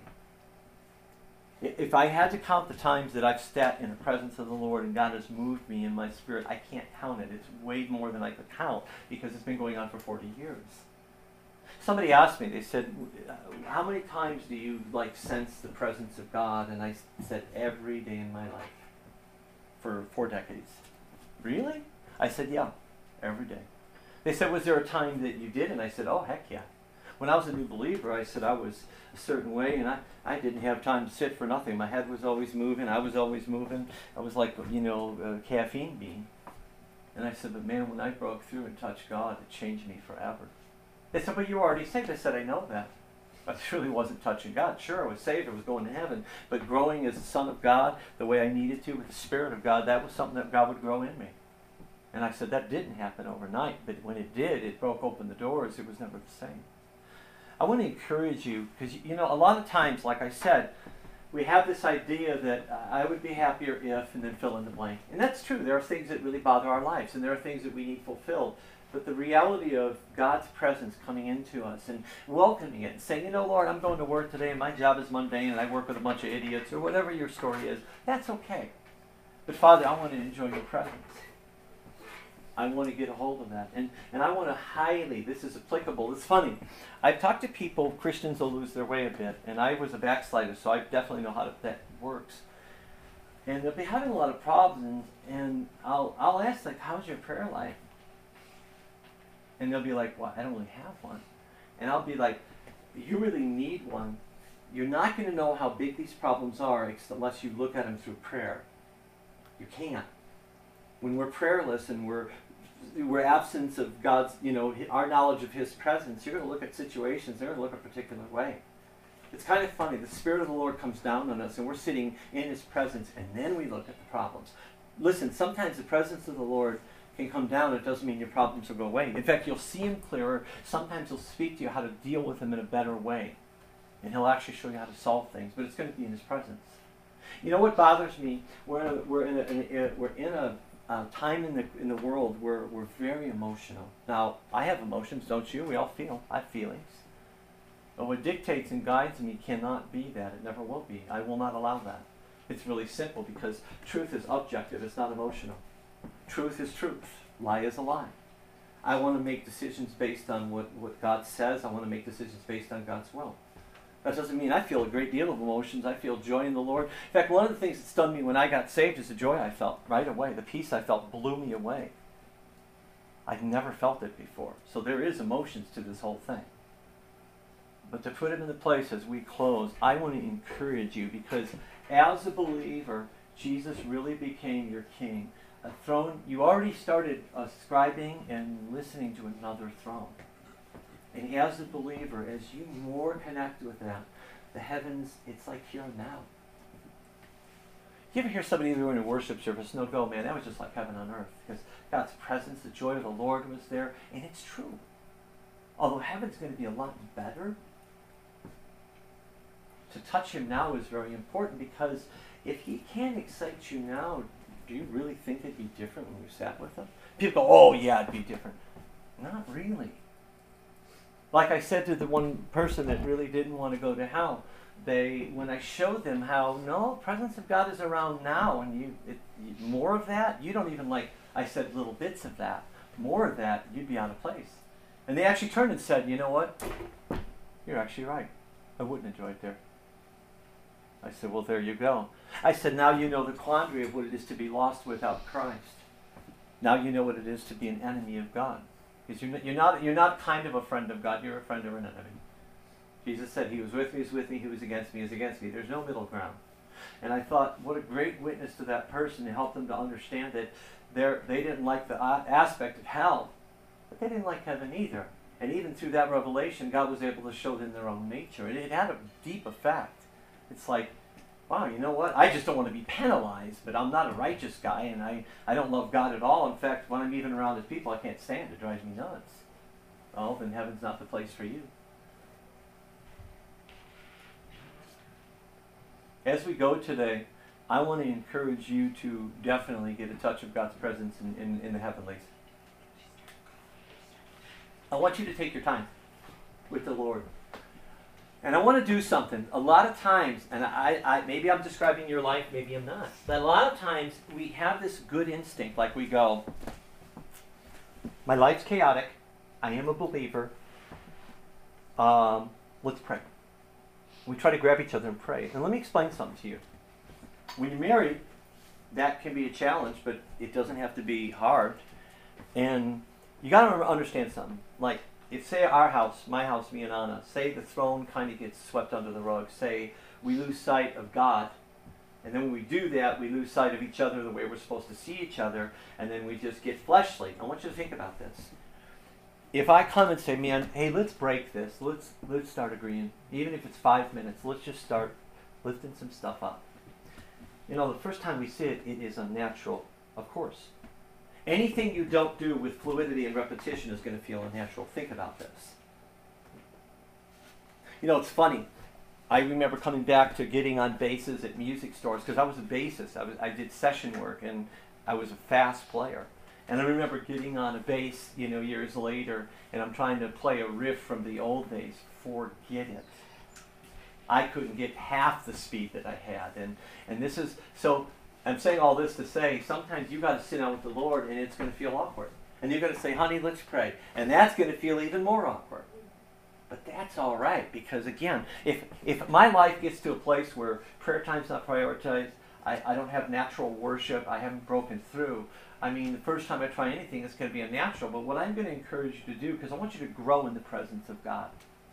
If I had to count the times that I've sat in the presence of the Lord and God has moved me in my spirit, I can't count it. It's way more than I could count because it's been going on for forty years. Somebody asked me, they said, how many times do you like sense the presence of God? And I said, every day in my life for four decades. Really? I said, yeah, every day. They said, was there a time that you did? And I said, oh, heck yeah. When I was a new believer, I said I was a certain way, and I, I didn't have time to sit for nothing. My head was always moving. I was always moving. I was like, you know, a caffeine bean. And I said, but man, when I broke through and touched God, it changed me forever. They said, but you were already saved. I said, I know that. I truly wasn't touching God. Sure, I was saved. I was going to heaven. But growing as a son of God the way I needed to with the Spirit of God, that was something that God would grow in me. And I said, that didn't happen overnight. But when it did, it broke open the doors. It was never the same. I want to encourage you, because, you know, a lot of times, like I said, we have this idea that uh, I would be happier if, and then fill in the blank. And that's true. There are things that really bother our lives, and there are things that we need fulfilled. But the reality of God's presence coming into us and welcoming it and saying, you know, Lord, I'm going to work today, and my job is mundane, and I work with a bunch of idiots, or whatever your story is, that's okay. But, Father, I want to enjoy your presence. I want to get a hold of that. And, and I want to highly, this is applicable, it's funny. I've talked to people, Christians will lose their way a bit, and I was a backslider, so I definitely know how to, that works. And they'll be having a lot of problems, and I'll, I'll ask, like, how's your prayer life? And they'll be like, well, I don't really have one. And I'll be like, you really need one. You're not going to know how big these problems are unless you look at them through prayer. You can't. When we're prayerless and we're we're absent of God's, you know, our knowledge of his presence, you're going to look at situations, they're going to look a particular way. It's kind of funny. The Spirit of the Lord comes down on us and we're sitting in his presence, and then we look at the problems. Listen, sometimes the presence of the Lord can come down. It doesn't mean your problems will go away. In fact, you'll see him clearer. Sometimes he'll speak to you how to deal with them in a better way. And he'll actually show you how to solve things, but it's going to be in his presence. You know what bothers me? We're, we're in a, in a, we're in a Uh, time in the in the world where we're very emotional. Now, I have emotions, don't you? We all feel. I have feelings. But what dictates and guides me cannot be that. It never will be. I will not allow that. It's really simple because truth is objective. It's not emotional. Truth is truth. Lie is a lie. I want to make decisions based on what, what God says. I want to make decisions based on God's will. That doesn't mean I feel a great deal of emotions. I feel joy in the Lord. In fact, one of the things that stunned me when I got saved is the joy I felt right away. The peace I felt blew me away. I'd never felt it before. So there is emotions to this whole thing. But to put it into place as we close, I want to encourage you, because as a believer, Jesus really became your king. A throne, you already started ascribing and listening to another throne. And as a believer, as you more connect with that, the heavens, it's like here and now. You ever hear somebody doing a worship service and they'll go, man, that was just like heaven on earth, because God's presence, the joy of the Lord was there, and it's true. Although heaven's going to be a lot better, to touch him now is very important, because if he can't excite you now do you really think it'd be different when you sat with them? People go, oh yeah, it'd be different. Not really. Like I said to the one person that really didn't want to go to hell, they when I showed them how, no, presence of God is around now, and you, it, you more of that, you don't even like, I said little bits of that, more of that, you'd be out of place. And they actually turned and said, you know what, you're actually right. I wouldn't enjoy it there. I said, well, there you go. I said, now you know the quandary of what it is to be lost without Christ. Now you know what it is to be an enemy of God. Because you're not, you're not, you're not kind of a friend of God, you're a friend or an enemy. Jesus said, he was with me, is with me, he was against me, is against me. There's no middle ground. And I thought, what a great witness to that person to help them to understand that they didn't like the aspect of hell, but they didn't like heaven either. And even through that revelation, God was able to show them their own nature. And it had a deep effect. It's like, wow, you know what? I just don't want to be penalized, but I'm not a righteous guy, and I, I don't love God at all. In fact, when I'm even around his people, I can't stand it. It drives me nuts. Oh, then heaven's not the place for you. As we go today, I want to encourage you to definitely get a touch of God's presence in, in, in the heavenlies. I want you to take your time with the Lord. And I want to do something. A lot of times, and I, I maybe I'm describing your life, maybe I'm not. But a lot of times we have this good instinct, like we go, my life's chaotic. I am a believer. Um, let's pray. We try to grab each other and pray. And let me explain something to you. When you're married, that can be a challenge, but it doesn't have to be hard. And you got to understand something. Like, if, say, our house, my house, me and Anna, say the throne kind of gets swept under the rug, say we lose sight of God, and then when we do that, we lose sight of each other the way we're supposed to see each other, and then we just get fleshly. I want you to think about this. If I come and say, man, hey, let's break this, let's let's start agreeing, even if it's five minutes, let's just start lifting some stuff up. You know, the first time we sit, it is unnatural, of course. Anything you don't do with fluidity and repetition is going to feel unnatural. Think about this. You know, it's funny. I remember coming back to getting on basses at music stores, because I was a bassist. I, was, I did session work, and I was a fast player. And I remember getting on a bass, you know, years later, and I'm trying to play a riff from the old days. Forget it. I couldn't get half the speed that I had. And, and this is, so I'm saying all this to say, sometimes you got to sit down with the Lord, and it's going to feel awkward. And you're going to say, honey, let's pray. And that's going to feel even more awkward. But that's all right, because again, if, if my life gets to a place where prayer time's not prioritized, I, I don't have natural worship, I haven't broken through, I mean, the first time I try anything, it's going to be unnatural. But what I'm going to encourage you to do, because I want you to grow in the presence of God.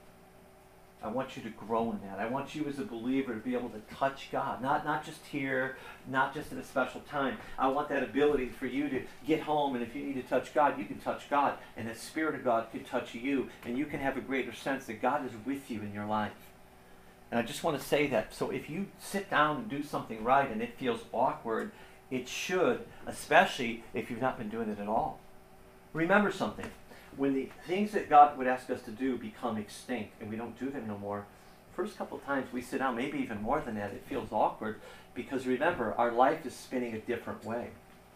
I want you to grow in that. I want you as a believer to be able to touch God. Not, not just here, not just at a special time. I want that ability for you to get home, and if you need to touch God, you can touch God. And the Spirit of God can touch you. And you can have a greater sense that God is with you in your life. And I just want to say that. So if you sit down and do something right and it feels awkward, it should, especially if you've not been doing it at all. Remember something. When the things that God would ask us to do become extinct and we don't do them no more, first couple of times we sit down, maybe even more than that, it feels awkward, because remember, our life is spinning a different way.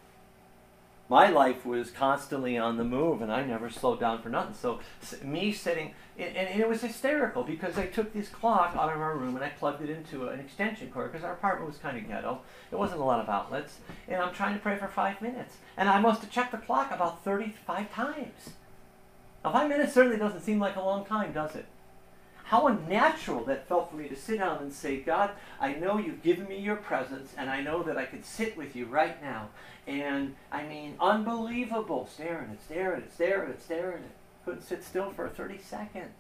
My life was constantly on the move, and I never slowed down for nothing. So me sitting, and, and it was hysterical, because I took this clock out of our room and I plugged it into an extension cord, because our apartment was kind of ghetto. There wasn't a lot of outlets, and I'm trying to pray for five minutes. And I must have checked the clock about thirty-five times. Now, five minutes certainly doesn't seem like a long time, does it? How unnatural that felt for me to sit down and say, God, I know you've given me your presence, and I know that I could sit with you right now. And, I mean, unbelievable. Staring at it, staring at it, staring at it, staring at it. Couldn't sit still for thirty seconds.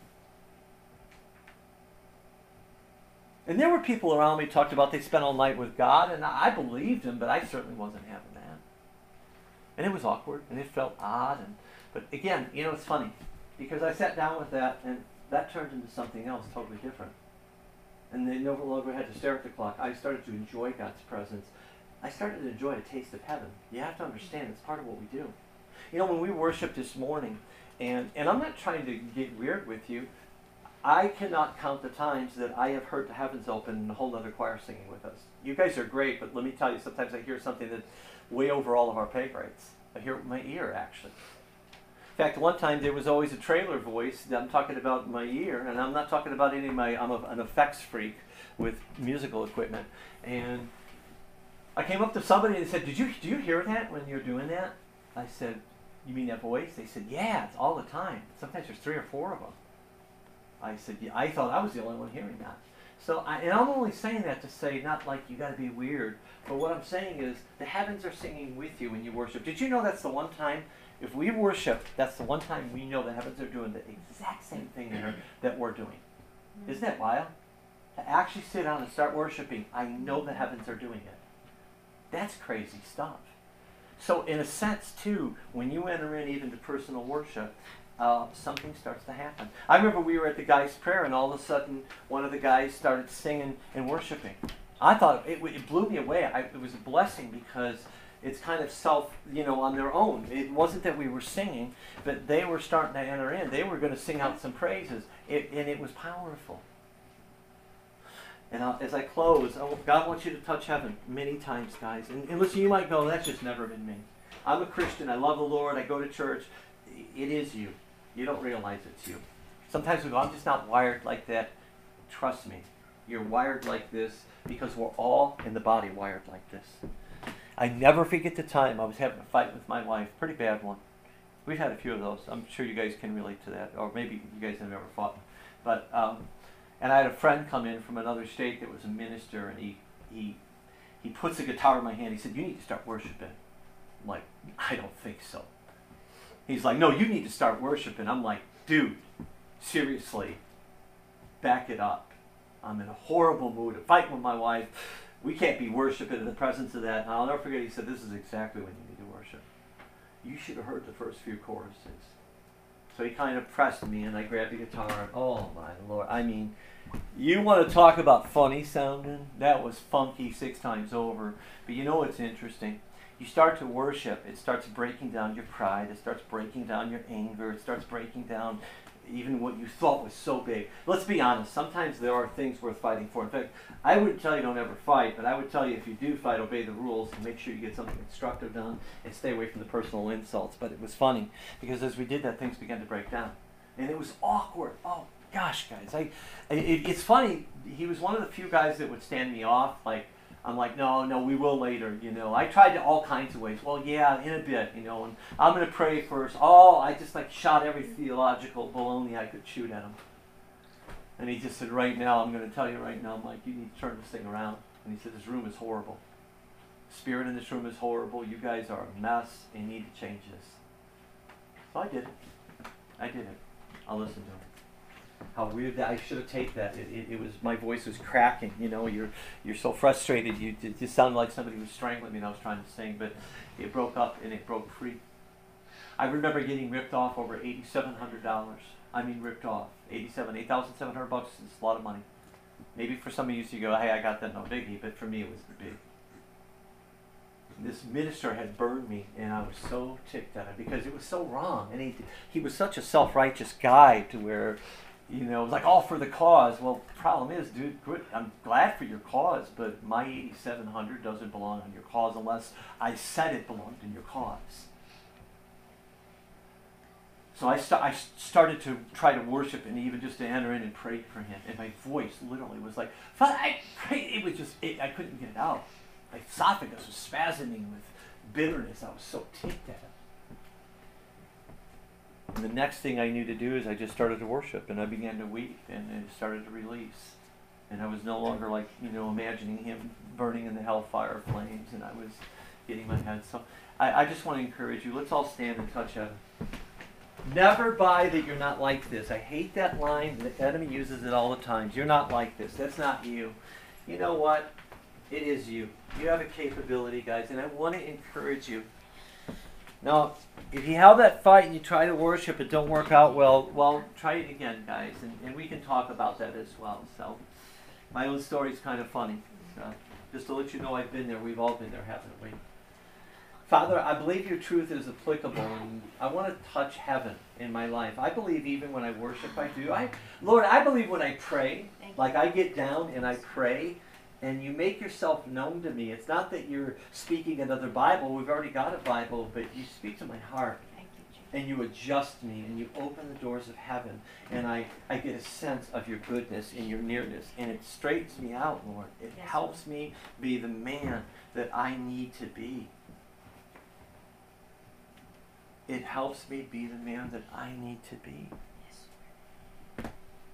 And there were people around me who talked about they spent all night with God, and I believed them, but I certainly wasn't having that. And it was awkward, and it felt odd. And But again, you know, it's funny, because I sat down with that, and that turned into something else totally different. And they no longer had to stare at the clock. I started to enjoy God's presence. I started to enjoy a taste of heaven. You have to understand, it's part of what we do. You know, when we worshiped this morning, and, and I'm not trying to get weird with you, I cannot count the times that I have heard the heavens open and a whole other choir singing with us. You guys are great, but let me tell you, sometimes I hear something that's way over all of our pay grades. I hear it with my ear, actually. In fact, one time there was always a trailer voice. I'm talking about my ear, and I'm not talking about any of my, I'm a, an effects freak with musical equipment. And I came up to somebody and said, Did you, do you hear that when you're doing that? I said, You mean that voice? They said, Yeah, it's all the time. Sometimes there's three or four of them. I said, yeah, I thought I was the only one hearing that. So, I, and I'm only saying that to say, not like you got to be weird, but what I'm saying is the heavens are singing with you when you worship. Did you know that's the one time, if we worship, that's the one time we know the heavens are doing the exact same thing there that we're doing. Isn't that wild? To actually sit down and start worshiping, I know the heavens are doing it. That's crazy stuff. So in a sense, too, when you enter in even to personal worship, Uh, something starts to happen. I remember we were at the guys' prayer, and all of a sudden, one of the guys started singing and worshiping. I thought it, it blew me away. I, it was a blessing because it's kind of self, you know, on their own. It wasn't that we were singing, but they were starting to enter in. They were going to sing out some praises, it, and it was powerful. And I'll, as I close, I, God wants you to touch heaven many times, guys. And, and listen, you might go, "That's just never been me. I'm a Christian. I love the Lord. I go to church." It is you. You don't realize it's you. Sometimes we go, "I'm just not wired like that." Trust me, you're wired like this because we're all in the body wired like this. I never forget the time I was having a fight with my wife, pretty bad one. We've had a few of those. I'm sure you guys can relate to that, or maybe you guys have never fought. But um, and I had a friend come in from another state that was a minister, and he he he puts a guitar in my hand. He said, "You need to start worshiping." I'm like, "I don't think so." He's like, "No, you need to start worshiping." I'm like, "Dude, seriously, back it up. I'm in a horrible mood. I'm fighting with my wife. We can't be worshiping in the presence of that." And I'll never forget, he said, "This is exactly when you need to worship. You should have heard the first few choruses." So he kind of pressed me, and I grabbed the guitar, and oh my Lord. I mean, you want to talk about funny sounding? That was funky six times over. But you know what's interesting? You start to worship, it starts breaking down your pride, it starts breaking down your anger, it starts breaking down even what you thought was so big. Let's be honest, sometimes there are things worth fighting for. In fact, I wouldn't tell you don't ever fight, but I would tell you if you do fight, obey the rules and make sure you get something constructive done and stay away from the personal insults. But it was funny, because as we did that, things began to break down. And it was awkward. Oh, gosh, guys. I, it, it's funny, he was one of the few guys that would stand me off, like, I'm like, no, no, we will later, you know. I tried all kinds of ways. Well, yeah, in a bit, you know, and I'm going to pray first. Oh, I just like shot every theological baloney I could shoot at him. And he just said, "Right now, I'm going to tell you right now, Mike, you need to turn this thing around." And he said, "This room is horrible. The spirit in this room is horrible. You guys are a mess, and you need to change this." So I did it. I did it. I'll listen to him. How weird that, I should have taped that. It, it, it was, my voice was cracking, you know, you're you're so frustrated, you it just sounded like somebody was strangling me and I was trying to sing, but it broke up and it broke free. I remember getting ripped off over eight thousand seven hundred dollars. I mean ripped off. eighty-seven, eight thousand seven hundred bucks is a lot of money. Maybe for some of you you go, "Hey, I got that, no biggie," but for me it was big. This minister had burned me, and I was so ticked at him because it was so wrong. And he he was such a self-righteous guy to where, you know, it was like all for the cause. Well, the problem is, dude, good, I'm glad for your cause, but my eighty-seven hundred doesn't belong on your cause unless I said it belonged in your cause. So I, st- I started to try to worship and even just to enter in and pray for him. And my voice literally was like, "Father, I pray." It was just, it, I couldn't get it out. My esophagus was spasming with bitterness. I was so ticked at him. And the next thing I knew to do is I just started to worship, and I began to weep, and it started to release. And I was no longer like, you know, imagining him burning in the hellfire flames, and I was getting my head. So I, I just want to encourage you, let's all stand and touch heaven. Never buy that you're not like this. I hate that line. The enemy uses it all the time. You're not like this. That's not you. You know what? It is you. You have a capability, guys, and I want to encourage you. Now, if you have that fight and you try to worship, it don't work out well, well, try it again, guys, and, and we can talk about that as well. So, my own story is kind of funny. So, just to let you know I've been there. We've all been there, haven't we? Father, I believe your truth is applicable, and I want to touch heaven in my life. I believe even when I worship, I do. I, Lord, I believe when I pray, like I get down and I pray, and you make yourself known to me. It's not that you're speaking another Bible. We've already got a Bible, but you speak to my heart. And you adjust me, and you open the doors of heaven, and I, I get a sense of your goodness and your nearness, and it straightens me out, Lord. It yes, helps Lord. me be the man that I need to be. It helps me be the man that I need to be. Yes.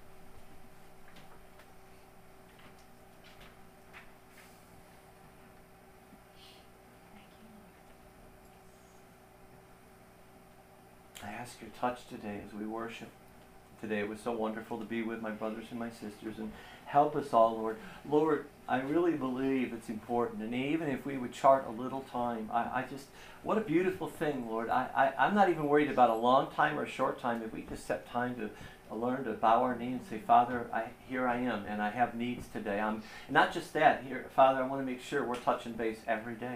I ask your touch today as we worship. Today it was so wonderful to be with my brothers and my sisters, and help us all, Lord. Lord, I really believe it's important, and even if we would chart a little time, I, I just, what a beautiful thing, Lord. I, I, I'm not even worried about a long time or a short time. If we just set time to uh, learn to bow our knee and say, Father, I, here I am, and I have needs today. I'm not just that. Here, Father, I want to make sure we're touching base every day.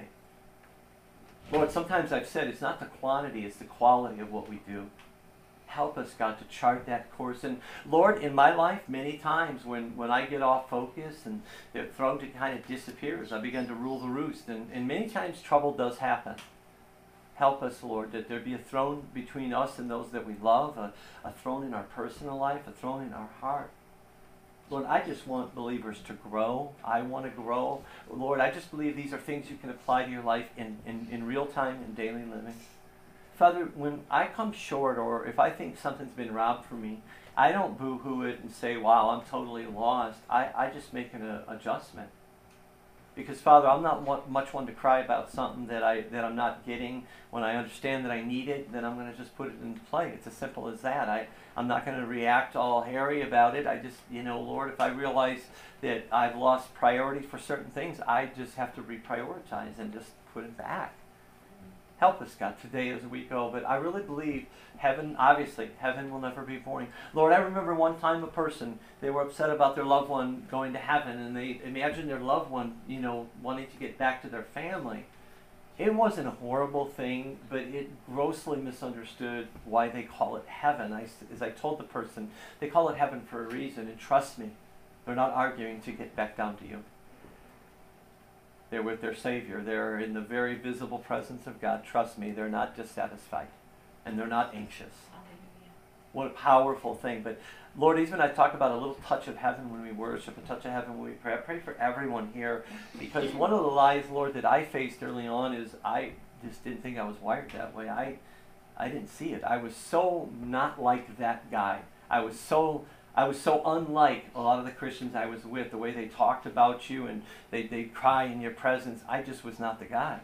Lord, sometimes I've said it's not the quantity, it's the quality of what we do. Help us, God, to chart that course. And Lord, in my life, many times when, when I get off focus and the throne to kind of disappears, I begin to rule the roost. And, and many times trouble does happen. Help us, Lord, that there be a throne between us and those that we love, a, a throne in our personal life, a throne in our heart. Lord, I just want believers to grow. I want to grow. Lord, I just believe these are things you can apply to your life in, in, in real time, in daily living. Father, when I come short, or if I think something's been robbed from me, I don't boo-hoo it and say, wow, I'm totally lost. I, I just make an uh, adjustment. Because, Father, I'm not one, much one to cry about something that, I, that I'm not getting. When I understand that I need it, then I'm going to just put it into play. It's as simple as that. I, I'm not going to react all hairy about it. I just, you know, Lord, if I realize that I've lost priority for certain things, I just have to reprioritize and just put it back. Help us, God, today as we go. But I really believe heaven, obviously, heaven will never be boring. Lord, I remember one time a person, they were upset about their loved one going to heaven, and they imagined their loved one, you know, wanting to get back to their family. It wasn't a horrible thing, but it grossly misunderstood why they call it heaven. I, as I told the person, they call it heaven for a reason, and trust me, they're not arguing to get back down to you. They're with their Savior. They're in the very visible presence of God. Trust me, they're not dissatisfied. And they're not anxious. Hallelujah. What a powerful thing. But Lord, even I talk about a little touch of heaven when we worship, a touch of heaven when we pray. I pray for everyone here. Because one of the lies, Lord, that I faced early on is I just didn't think I was wired that way. I, I didn't see it. I was so not like that guy. I was so... I was so unlike a lot of the Christians I was with, the way they talked about you and they, they'd cry in your presence. I just was not the guy.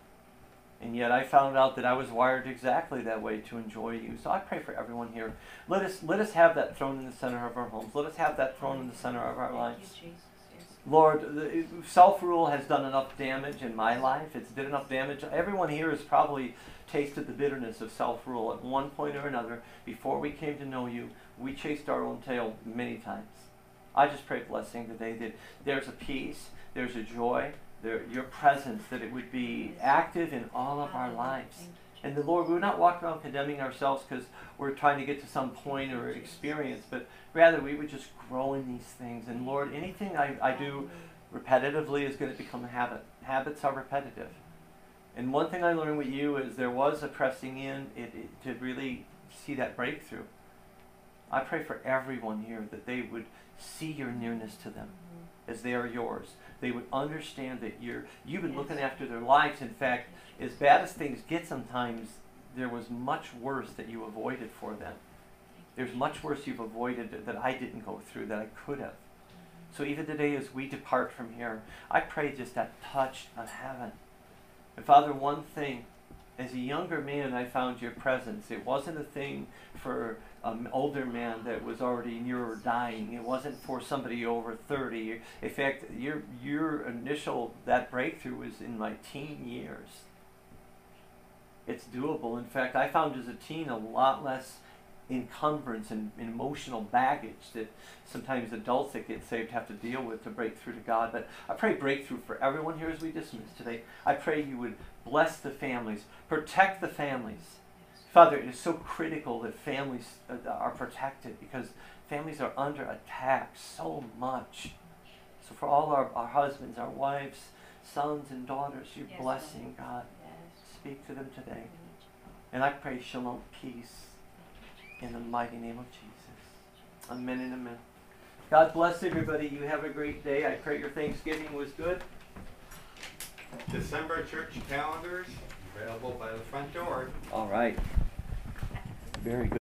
And yet I found out that I was wired exactly that way to enjoy you. So I pray for everyone here. Let us, let us have that throne in the center of our homes. Let us have that throne in the center of our lives. Thank you, Jesus. Yes. Lord, the, self-rule has done enough damage in my life. It's did enough damage. Everyone here has probably tasted the bitterness of self-rule at one point or another. Before we came to know you, we chased our own tail many times. I just pray blessing today that there's a peace, there's a joy, there, your presence, that it would be active in all of our lives. And the Lord, we would not walk around condemning ourselves because we're trying to get to some point or experience, but rather we would just grow in these things. And Lord, anything I, I do repetitively is going to become a habit. Habits are repetitive. And one thing I learned with you is there was a pressing in it, it, to really see that breakthrough. I pray for everyone here that they would see your nearness to them mm-hmm. as they are yours. They would understand that you're, you've been yes. looking after their lives. In fact, as bad as things get sometimes, there was much worse that you avoided for them. There's much worse you've avoided that I didn't go through that I could have. Mm-hmm. So even today as we depart from here, I pray just that touch of heaven. And Father, one thing, as a younger man, I found your presence. It wasn't a thing for an older man that was already near dying. It wasn't for somebody over thirty. In fact, your your initial, that breakthrough was in my teen years. It's doable. In fact, I found as a teen a lot less encumbrance and, and emotional baggage that sometimes adults that get saved have to deal with to break through to God. But I pray breakthrough for everyone here as we dismiss today. I pray you would bless the families, protect the families. Father, it is so critical that families uh, are protected because families are under attack so much. So for all our, our husbands, our wives, sons and daughters, your yes, blessing, God, yes. Speak to them today. And I pray shalom, peace, in the mighty name of Jesus. Amen and amen. God bless everybody. You have a great day. I pray your Thanksgiving was good. December church calendars available by the front door. All right. Very good.